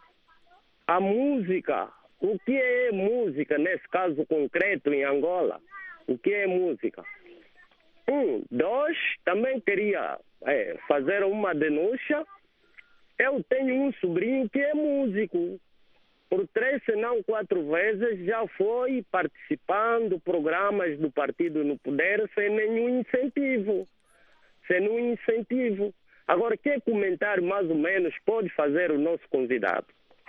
A música, o que é música nesse caso concreto em Angola? O que é música? Um, dois, também queria é, fazer uma denúncia. Eu tenho um sobrinho que é músico. Por três, se não quatro vezes, já foi participando de programas do partido no poder sem nenhum incentivo. Sem nenhum incentivo. Agora, que comentário mais ou menos pode fazer o nosso convidado?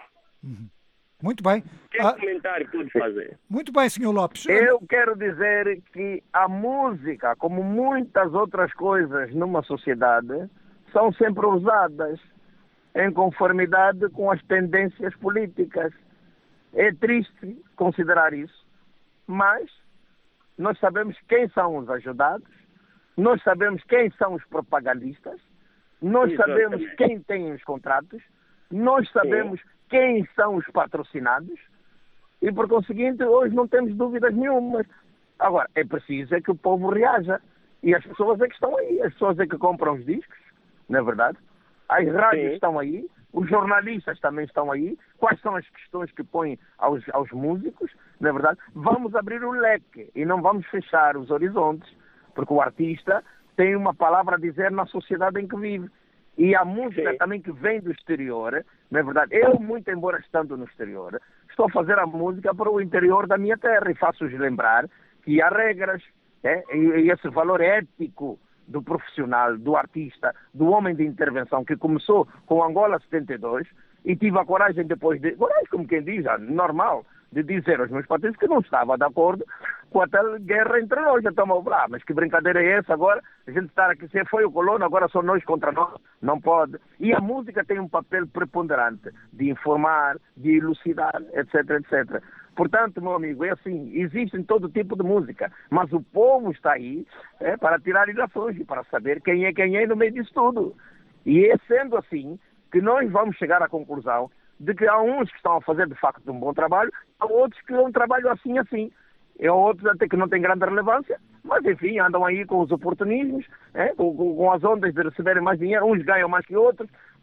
Muito bem. Que ah, comentário pode fazer? Muito bem, senhor Lopes. Eu quero dizer que a música, como muitas outras coisas numa sociedade, são sempre usadas em conformidade com as tendências políticas. É triste considerar isso, mas nós sabemos quem são os ajudados, nós sabemos quem são os propagandistas, nós Exatamente. sabemos quem tem os contratos, nós sabemos Sim. quem são os patrocinados e, por conseguinte, hoje não temos dúvidas nenhumas. Agora, é preciso é que o povo reaja e as pessoas é que estão aí, as pessoas é que compram os discos, não é verdade? As rádios Sim. estão aí, os jornalistas também estão aí. Quais são as questões que põem aos, aos músicos, não é verdade? Vamos abrir o leque e não vamos fechar os horizontes, porque o artista tem uma palavra a dizer na sociedade em que vive. E a música Sim. também que vem do exterior, não é verdade? Eu, muito embora estando no exterior, estou a fazer a música para o interior da minha terra e faço-os lembrar que há regras, é? e esse valor ético do profissional, do artista, do homem de intervenção que começou com Angola setenta e dois e tive a coragem depois de, coragem como quem diz, normal, de dizer aos meus patrões que não estava de acordo com a tal guerra entre nós. Então, ah, mas que brincadeira é essa agora? A gente estar aqui, se foi o colono, agora são nós contra nós. Não pode. E a música tem um papel preponderante de informar, de elucidar, etc, etcétera. Portanto, meu amigo, é assim, existe todo tipo de música, mas o povo está aí é, para tirar ilações e para saber quem é quem é no meio disso tudo. E é sendo assim que nós vamos chegar à conclusão de que há uns que estão a fazer de facto um bom trabalho, há outros que um trabalho assim, assim. E há outros até que não têm grande relevância, mas enfim, andam aí com os oportunismos, é, com, com as ondas de receberem mais dinheiro, uns ganham mais que outros,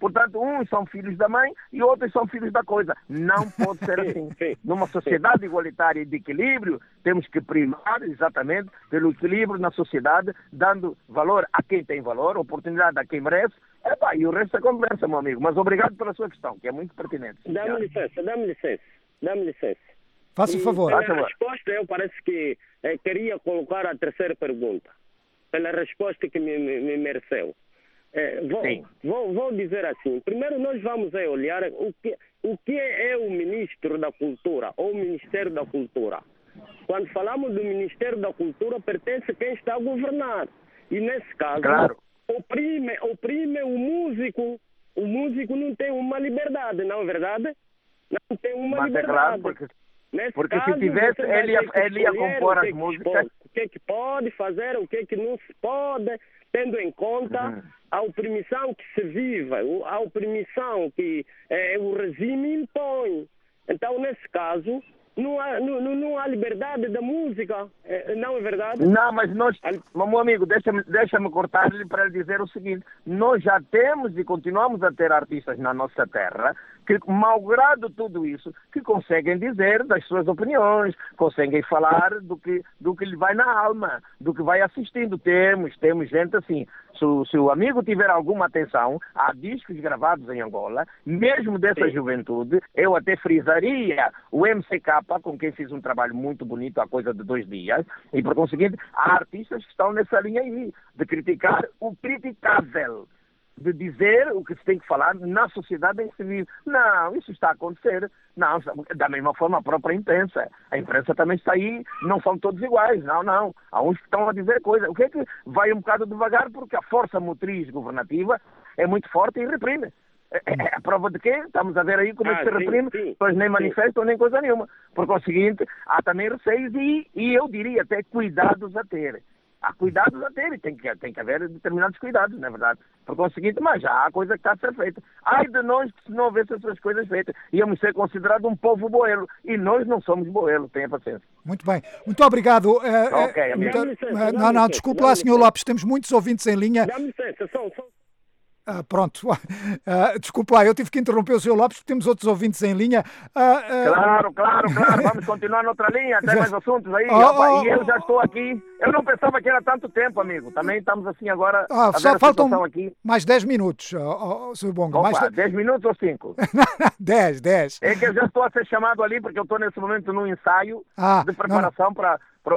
Portanto, uns são filhos da mãe e outros são filhos da coisa. Não pode ser assim. Numa sociedade igualitária e de equilíbrio, temos que primar exatamente pelo equilíbrio na sociedade, dando valor a quem tem valor, oportunidade a quem merece. Epá, e o resto é conversa, meu amigo. Mas obrigado pela sua questão, que é muito pertinente. Dá-me licença, dá-me licença, dá-me licença. Faça o favor. E pela resposta, eu parece que eh, queria colocar a terceira pergunta. Pela resposta que me, me, me mereceu. Eh, vou, vou, vou dizer assim. Primeiro nós vamos aí olhar o que, o que é o Ministro da Cultura ou o Ministério da Cultura. Quando falamos do Ministério da Cultura, pertence a quem está a governar. E nesse caso... Claro. Oprime, oprime o músico. O músico não tem uma liberdade, não é verdade? Não tem uma Mas liberdade. É claro, porque Nesse porque caso, se tivesse, ele ia, ele ia compor as músicas. O que é que pode fazer, o que é que não se pode, tendo em conta uhum. a oprimição que se vive, a oprimição que eh, o regime impõe. Então, nesse caso... Não há, não, não há liberdade da música, é, não é verdade? Não, mas nós, meu amigo, deixa-me deixa-me cortar-lhe para lhe dizer o seguinte: nós já temos e continuamos a ter artistas na nossa terra que, malgrado tudo isso, que conseguem dizer das suas opiniões, conseguem falar do que, do que lhe vai na alma, do que vai assistindo. Temos, temos gente assim. Se, se o amigo tiver alguma atenção, há discos gravados em Angola, mesmo dessa Sim. juventude, eu até frisaria o M C K, com quem fiz um trabalho muito bonito há coisa de dois dias, e por conseguinte, há artistas que estão nessa linha aí, de criticar o criticável, de dizer o que se tem que falar na sociedade em que se vive. Não, isso está a acontecer. Não, da mesma forma a própria imprensa. A imprensa também está aí, não são todos iguais. Não, não. Há uns que estão a dizer coisas. O que é que vai um bocado devagar porque a força motriz governativa é muito forte e reprime. É, é a prova de quê? Estamos a ver aí como é que ah, se reprime, pois nem manifestam nem coisa nenhuma. Por conseguinte, há também receios e, e eu diria até cuidados a ter. Há cuidados a ter e tem que, tem que haver determinados cuidados, não é verdade? Por conseguinte, mas já há coisa que está a ser feita. Ai de nós que se não houvesse essas coisas feitas, íamos ser considerados um povo boelo. E nós não somos boelo, tenha paciência. Muito bem. Muito obrigado. Uh, ok, amigo. Então, uh, não, não, desculpe lá, senhor Lopes, temos muitos ouvintes em linha. Dá-me licença, são... são... Ah, pronto, uh, desculpa lá, eu tive que interromper o senhor Lopes porque temos outros ouvintes em linha. Uh, uh... Claro, claro, claro, vamos continuar noutra linha, tem mais assuntos aí, oh, opa, oh, e eu já estou aqui. Eu não pensava que era tanto tempo, amigo, também estamos assim agora ah, a só ver a faltam aqui. Mais dez minutos, oh, oh, senhor Bonga. Opa, mais dez minutos ou cinco? dez, dez. É que eu já estou a ser chamado ali porque eu estou nesse momento num ensaio ah, de preparação para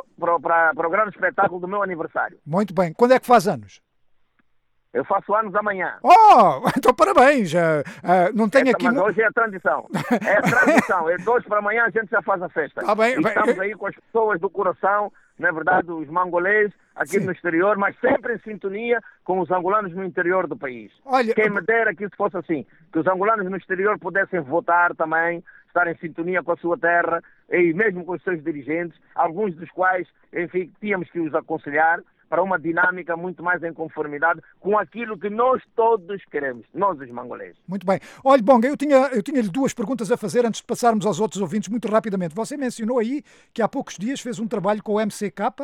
o grande espetáculo do meu aniversário. Muito bem, quando é que faz anos? Eu faço anos amanhã. Oh, então parabéns. Uh, uh, não tenho Essa, aqui... Mas hoje é a transição. É a transição. É de hoje para amanhã a gente já faz a festa. Tá bem, e bem. Estamos aí com as pessoas do coração, na verdade, os mangolês aqui Sim. no exterior, mas sempre em sintonia com os angolanos no interior do país. Olha, Quem me dera que isso fosse assim. Que os angolanos no exterior pudessem votar também, estar em sintonia com a sua terra e mesmo com os seus dirigentes, alguns dos quais, enfim, tínhamos que os aconselhar para uma dinâmica muito mais em conformidade com aquilo que nós todos queremos, nós os mangoleses. Muito bem. Olha, Bonga, eu tinha, eu tinha-lhe duas perguntas a fazer antes de passarmos aos outros ouvintes muito rapidamente. Você mencionou aí que há poucos dias fez um trabalho com o M C K?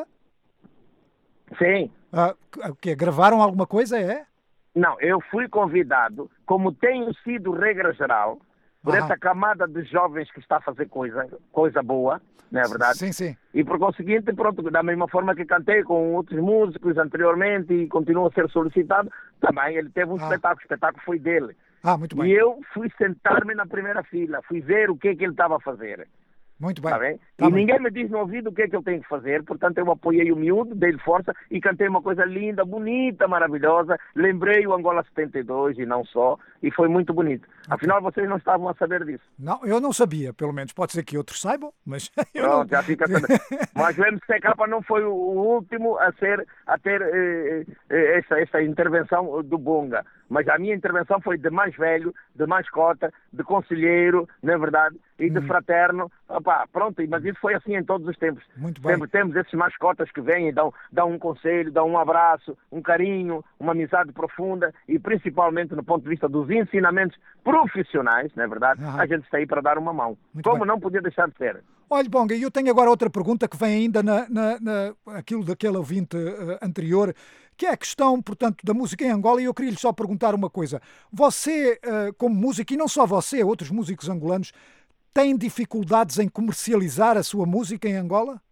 Sim. Ah, o quê? Gravaram alguma coisa, é? Não, eu fui convidado, como tenho sido regra geral, por Aham. essa camada de jovens que está a fazer coisa, coisa boa, não é verdade? Sim, sim. E por conseguinte, pronto, da mesma forma que cantei com outros músicos anteriormente e continua a ser solicitado, também ele teve um Ah. espetáculo, o espetáculo foi dele. Ah, muito bem. E eu fui sentar-me na primeira fila, fui ver o que é que ele estava a fazer. Muito bem. Tá bem? Tá e bem. ninguém me diz no ouvido o que é que eu tenho que fazer, portanto eu apoiei o miúdo, dei-lhe força e cantei uma coisa linda, bonita, maravilhosa. Lembrei o Angola setenta e dois e não só, e foi muito bonito. Afinal, vocês não estavam a saber disso. Não, eu não sabia, pelo menos. Pode ser que outros saibam, mas eu Pronto, não... já fica sabendo. Mas o M C K não foi o último a, ser, a ter eh, eh, esta, esta intervenção do Bonga. Mas a minha intervenção foi de mais velho, de mascota, de conselheiro, não é verdade? E de Hum. fraterno. Opa, pronto, mas isso foi assim em todos os tempos. Muito bem. Sempre temos esses mascotas que vêm e dão, dão um conselho, dão um abraço, um carinho, uma amizade profunda e principalmente no ponto de vista dos ensinamentos profissionais, não é verdade? Aham. A gente está aí para dar uma mão. Muito Como bem. não podia deixar de ser? Olha, Bonga, eu tenho agora outra pergunta que vem ainda na, na, na aquilo daquele ouvinte uh, anterior, que é a questão, portanto, da música em Angola, e eu queria lhe só perguntar uma coisa. Você, uh, como músico, e não só você, outros músicos angolanos, têm dificuldades em comercializar a sua música em Angola?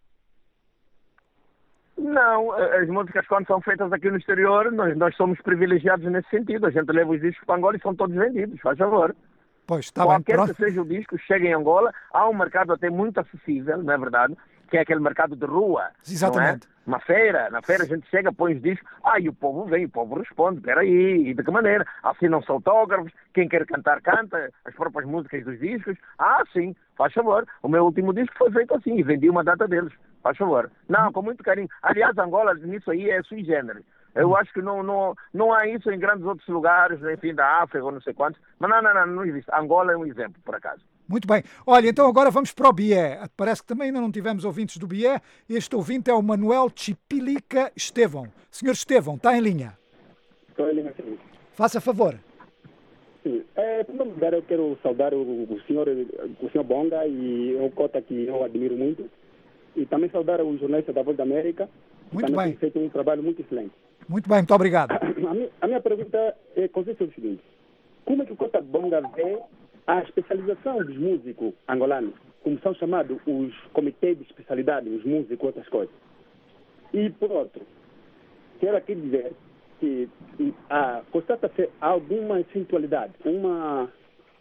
Não, as músicas quando são feitas aqui no exterior, nós, nós somos privilegiados nesse sentido. A gente leva os discos para Angola e são todos vendidos, faz favor. Pois, está Qualquer bem, que seja o disco, chega em Angola, há um mercado até muito acessível, não é verdade? Que é aquele mercado de rua. Exatamente. Não é? Uma feira, na feira a gente chega, põe os discos, ah, e o povo vem, o povo responde, peraí, e de que maneira? Assinam-se autógrafos, quem quer cantar, canta, as próprias músicas dos discos, ah, sim, faz favor. O meu último disco foi feito assim, e vendi uma data deles, faz favor. Não, com muito carinho. Aliás, Angola, nisso aí, é sui generis. Eu acho que não, não, não há isso em grandes outros lugares, enfim, da África ou não sei quantos, mas não, não, não, não existe. Angola é um exemplo, por acaso. Muito bem. Olha, então agora vamos para o Bié. Parece que também ainda não tivemos ouvintes do Bié. Este ouvinte é o Manuel Chipilica Estevão. Senhor Estevão, está em linha? Estou em linha, sim. Faça favor. Sim. É, em primeiro lugar, eu quero saudar o, o, senhor, o senhor Bonga e o Cota, que eu admiro muito. E também saudar o jornalista da Voz da América. Muito que também bem. tem feito um trabalho muito excelente. Muito bem, muito obrigado. A minha, a minha pergunta é, consiste no seguinte. Como é que o Cota Bonga vê a especialização dos músicos angolanos, como são chamados os comitês de especialidade, os músicos e outras coisas? E, por outro, quero aqui dizer que ah, constata-se alguma acentualidade, uma,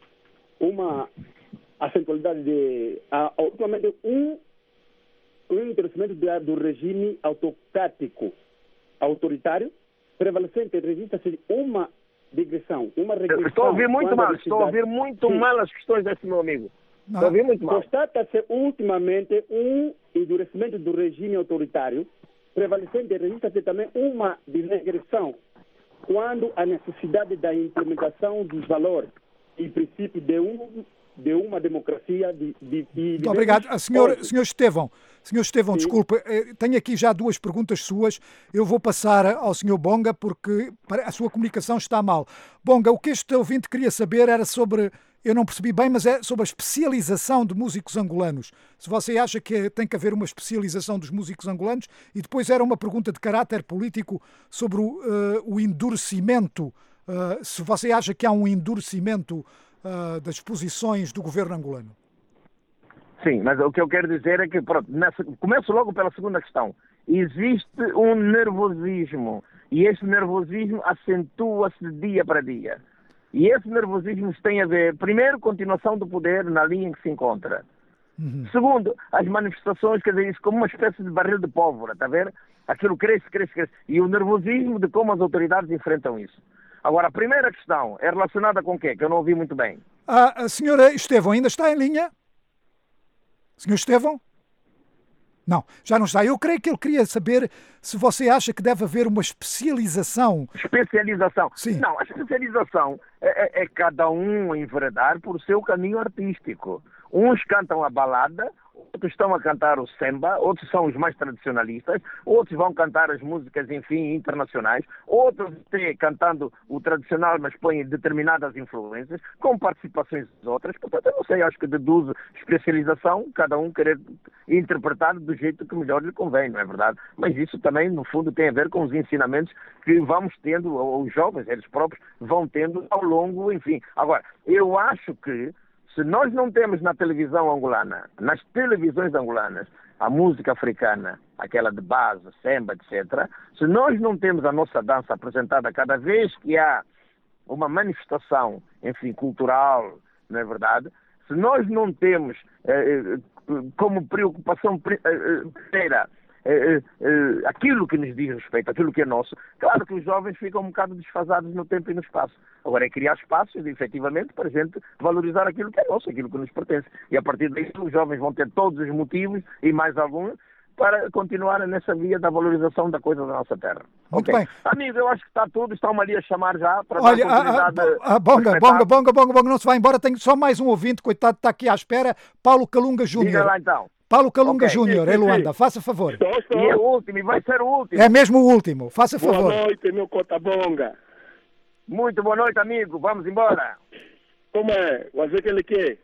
uma acentualidade de, ah, ultimamente, um, um endurecimento do regime autocrático, autoritário, prevalecente, registra-se uma digressão, uma regressão. Estou a ouvir muito mal, a estou a ouvir muito Sim. mal as questões desse meu amigo. Estou a ouvir muito mal. Constata-se ultimamente um endurecimento do regime autoritário, prevalecente, registra-se também uma regressão quando a necessidade da implementação dos valores e princípios de, um, de uma democracia de, de, de Muito obrigado. A senhor, senhor Estevão, senhor Estevão, Sim. desculpe, tenho aqui já duas perguntas suas. Eu vou passar ao senhor Bonga porque a sua comunicação está mal. Bonga, o que este ouvinte queria saber era sobre, eu não percebi bem, mas é sobre a especialização de músicos angolanos. Se você acha que tem que haver uma especialização dos músicos angolanos, e depois era uma pergunta de caráter político sobre o, uh, o endurecimento, uh, se você acha que há um endurecimento uh, das posições do governo angolano. Sim, mas o que eu quero dizer é que, pronto, nessa, começo logo pela segunda questão. Existe um nervosismo, e esse nervosismo acentua-se de dia para dia. E esse nervosismo tem a ver, primeiro, continuação do poder na linha em que se encontra. Uhum. Segundo, as manifestações, quer dizer, isso como uma espécie de barril de pólvora, está a ver? Aquilo cresce, cresce, cresce. E o nervosismo de como as autoridades enfrentam isso. Agora, a primeira questão é relacionada com o quê? Que eu não ouvi muito bem. Ah, a senhora Estevão ainda está em linha? Senhor Estevão? Não, já não está. Eu creio que ele queria saber se você acha que deve haver uma especialização. Especialização? Sim. Não, a especialização é, é, é cada um enveredar por seu caminho artístico. Uns cantam a balada, outros estão a cantar o samba, outros são os mais tradicionalistas, outros vão cantar as músicas, enfim, internacionais, outros têm cantando o tradicional, mas põem determinadas influências, com participações outras. Portanto, eu não sei, acho que deduzo especialização, cada um querer interpretar do jeito que melhor lhe convém, não é verdade? Mas isso também, no fundo, tem a ver com os ensinamentos que vamos tendo, ou os jovens, eles próprios, vão tendo ao longo, enfim. Agora, eu acho que se nós não temos na televisão angolana, nas televisões angolanas, a música africana, aquela de base, samba, etcétera, se nós não temos a nossa dança apresentada cada vez que há uma manifestação, enfim, cultural, não é verdade? Se nós não temos eh, como preocupação primeira eh, eh, aquilo que nos diz respeito, aquilo que é nosso, claro que os jovens ficam um bocado desfasados no tempo e no espaço. Agora é criar espaços, efetivamente, para a gente valorizar aquilo que é nosso, aquilo que nos pertence. E a partir daí os jovens vão ter todos os motivos, e mais alguns, para continuar nessa via da valorização da coisa da nossa terra. Muito okay. bem. Amigos, eu acho que está tudo, estão ali a chamar já para Olha, dar continuidade a, a, a bonga, bonga, bonga, bonga, bonga, não se vai embora, tenho só mais um ouvinte, coitado, está aqui à espera, Paulo Calunga Júnior. Diga lá então. Paulo Calunga okay. Júnior, em Luanda, faça favor. Estou, estou. E é o último, e vai ser o último. É mesmo o último, faça boa favor. Boa noite, meu Cota Bonga. Muito boa noite, amigo, vamos embora. Como é? O que ele quer?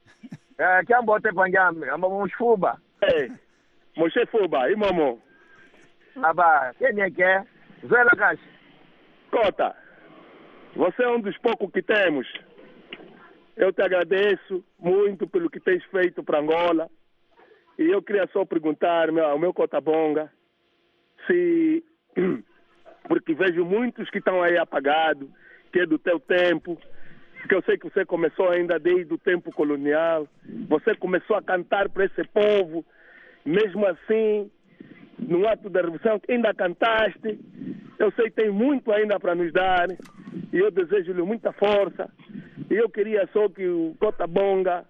É, que ambote panjame, amamos fuba. É, Moshe Fuba, e mamô? Aba, quem é que é? Zé Lagache. Cota, você é um dos poucos que temos. Eu te agradeço muito pelo que tens feito para Angola. E eu queria só perguntar meu, ao meu Cota Bonga se... Porque vejo muitos que estão aí apagados, que é do teu tempo, porque eu sei que você começou ainda desde o tempo colonial, você começou a cantar para esse povo, mesmo assim, no ato da revolução, ainda cantaste. Eu sei que tem muito ainda para nos dar, e eu desejo-lhe muita força. E eu queria só que o Cota Bonga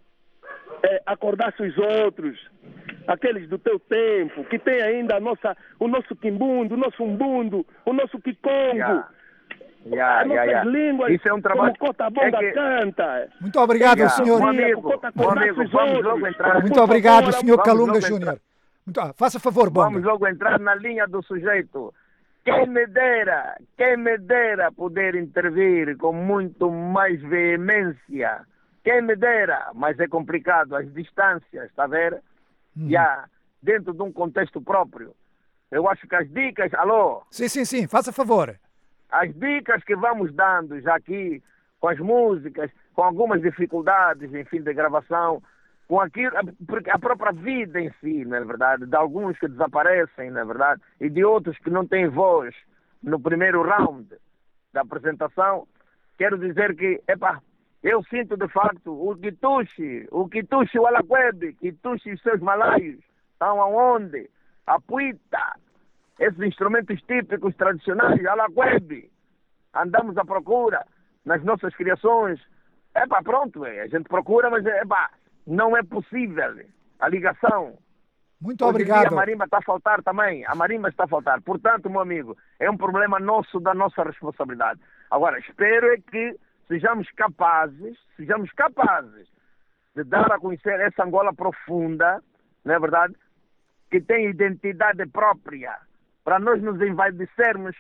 é, acordasse os outros, aqueles do teu tempo, que tem ainda a nossa, o nosso quimbundo, o nosso umbundo, o nosso quicongo. Yeah. Yeah, as nossas yeah, yeah. línguas, Isso é um trabalho como Cota Bonga é que... canta. Muito obrigado, yeah. senhor. Meu amigo, meu amigo, vamos logo entrar. Muito obrigado, senhor Kalunga Júnior. Júnior. Muito... Ah, faça favor, Bonga. Vamos logo entrar na linha do sujeito. Quem me dera, quem me dera poder intervir com muito mais veemência. Quem me dera, mas é complicado, as distâncias, está a ver? Hum. Já, dentro de um contexto próprio. Eu acho que as dicas, alô? Sim, sim, sim, faça favor. As dicas que vamos dando já aqui, com as músicas, com algumas dificuldades, enfim, de gravação, com aquilo, porque a própria vida em si, não é verdade? De alguns que desaparecem, não é verdade? E de outros que não têm voz no primeiro round da apresentação, quero dizer que, epá, eu sinto de facto o Kitushi, o Kitushi, o Alaquebe, Kitushi e os seus malaios, estão aonde? A puita, esses instrumentos típicos tradicionais, Alaquebe, andamos à procura nas nossas criações. Epá, pronto, é, a gente procura, mas epá, não é possível a ligação. Muito Hoje obrigado. A marimba está a faltar também, a marimba está a faltar. Portanto, meu amigo, é um problema nosso, da nossa responsabilidade. Agora, espero é que sejamos capazes, sejamos capazes de dar a conhecer essa Angola profunda, não é verdade? Que tem identidade própria, para nós nos envaidecermos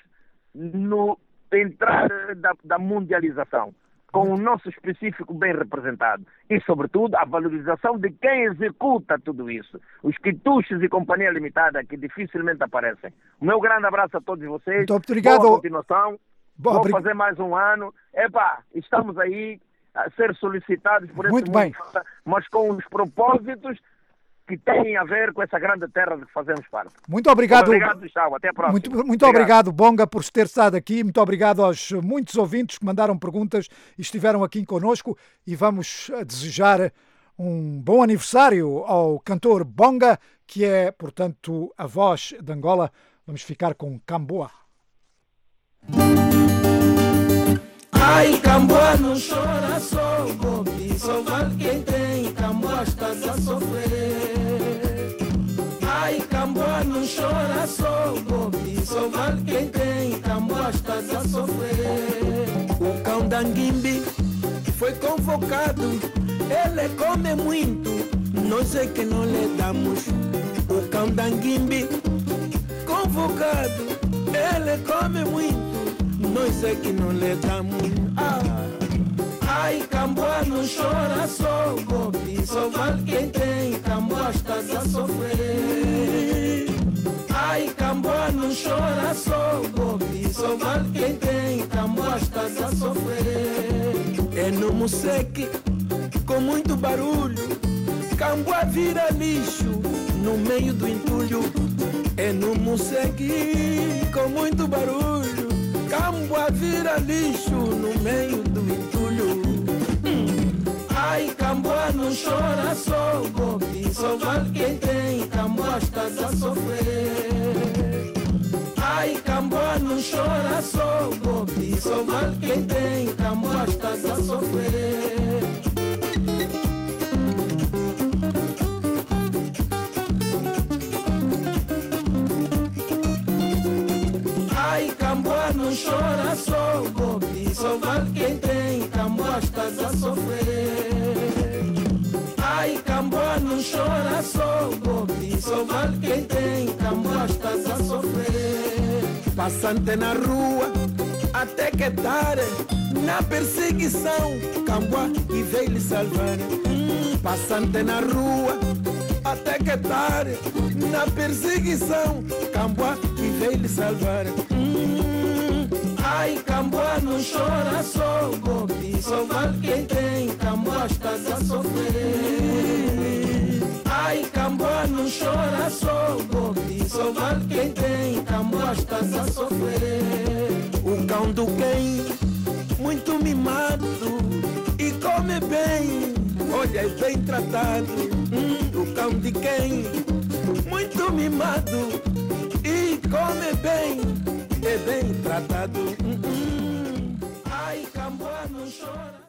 no entrar da, da mundialização, com o nosso específico bem representado. E, sobretudo, a valorização de quem executa tudo isso. Os quituches e companhia limitada, que dificilmente aparecem. O meu grande abraço a todos vocês. Muito obrigado. Boa continuação. Boa, Vou obrig... fazer mais um ano. Epá, estamos aí a ser solicitados por esse Muito bem. mundo, mas com os propósitos que têm a ver com essa grande terra de que fazemos parte. Muito obrigado. Obrigado, Gustavo. Até a próxima. Muito, muito obrigado. obrigado, Bonga, por ter estado aqui. Muito obrigado aos muitos ouvintes que mandaram perguntas e estiveram aqui conosco. E vamos desejar um bom aniversário ao cantor Bonga, que é, portanto, a voz de Angola. Vamos ficar com Camboa. Ai, Camboa não chora só, Bobi, só vale quem tem, Camboa estás a sofrer. Ai, Camboa não chora só, Bobi, só vale quem tem, Camboa estás a sofrer. O cão da Nguimbi foi convocado, ele come muito, nós é que não lhe damos. O cão da Nguimbi convocado, ele come muito, nós é que não lhe damos. Ah. Ai, Camboa não chora só, Bobi, só vale quem tem, Camboa estás a sofrer. Ai, Camboa não chora só, Bobi, só vale quem tem, Camboa estás a sofrer. É no Museque, com muito barulho, Camboa vira lixo no meio do entulho. É no Museque, com muito barulho, Camboa vira lixo no meio do entulho. Hum. Ai, Camboa não chora só, Bobi, só vale quem tem, Camboa estás a sofrer. Ai, Camboa não chora só, Bobi, só vale quem tem, Camboa estás a sofrer. Ai, Camboa não chora só, Bobi, só vale quem tem, Camboa estás a sofrer. Ai, Camboa não chora só, Bobi, só vale quem tem, Camboa estás a sofrer. Passante na rua, até que tarde, na perseguição, Camboa e veio lhe salvar. Hum, passante na rua, até que tarde, na perseguição, Camboa e veio lhe salvar. Hum, Ai, Camboa não chora só, Bobi, só vale quem tem, Camboa estás a sofrer. Ai, Camboa não chora só, Bobi, só vale quem tem, Camboa estás a sofrer. O cão do quem, muito mimado, e come bem, olha, é bem tratado. Hum, o cão de quem, muito mimado, e come bem, é bem tratado. Hum, hum. Ai, Camboa não chora.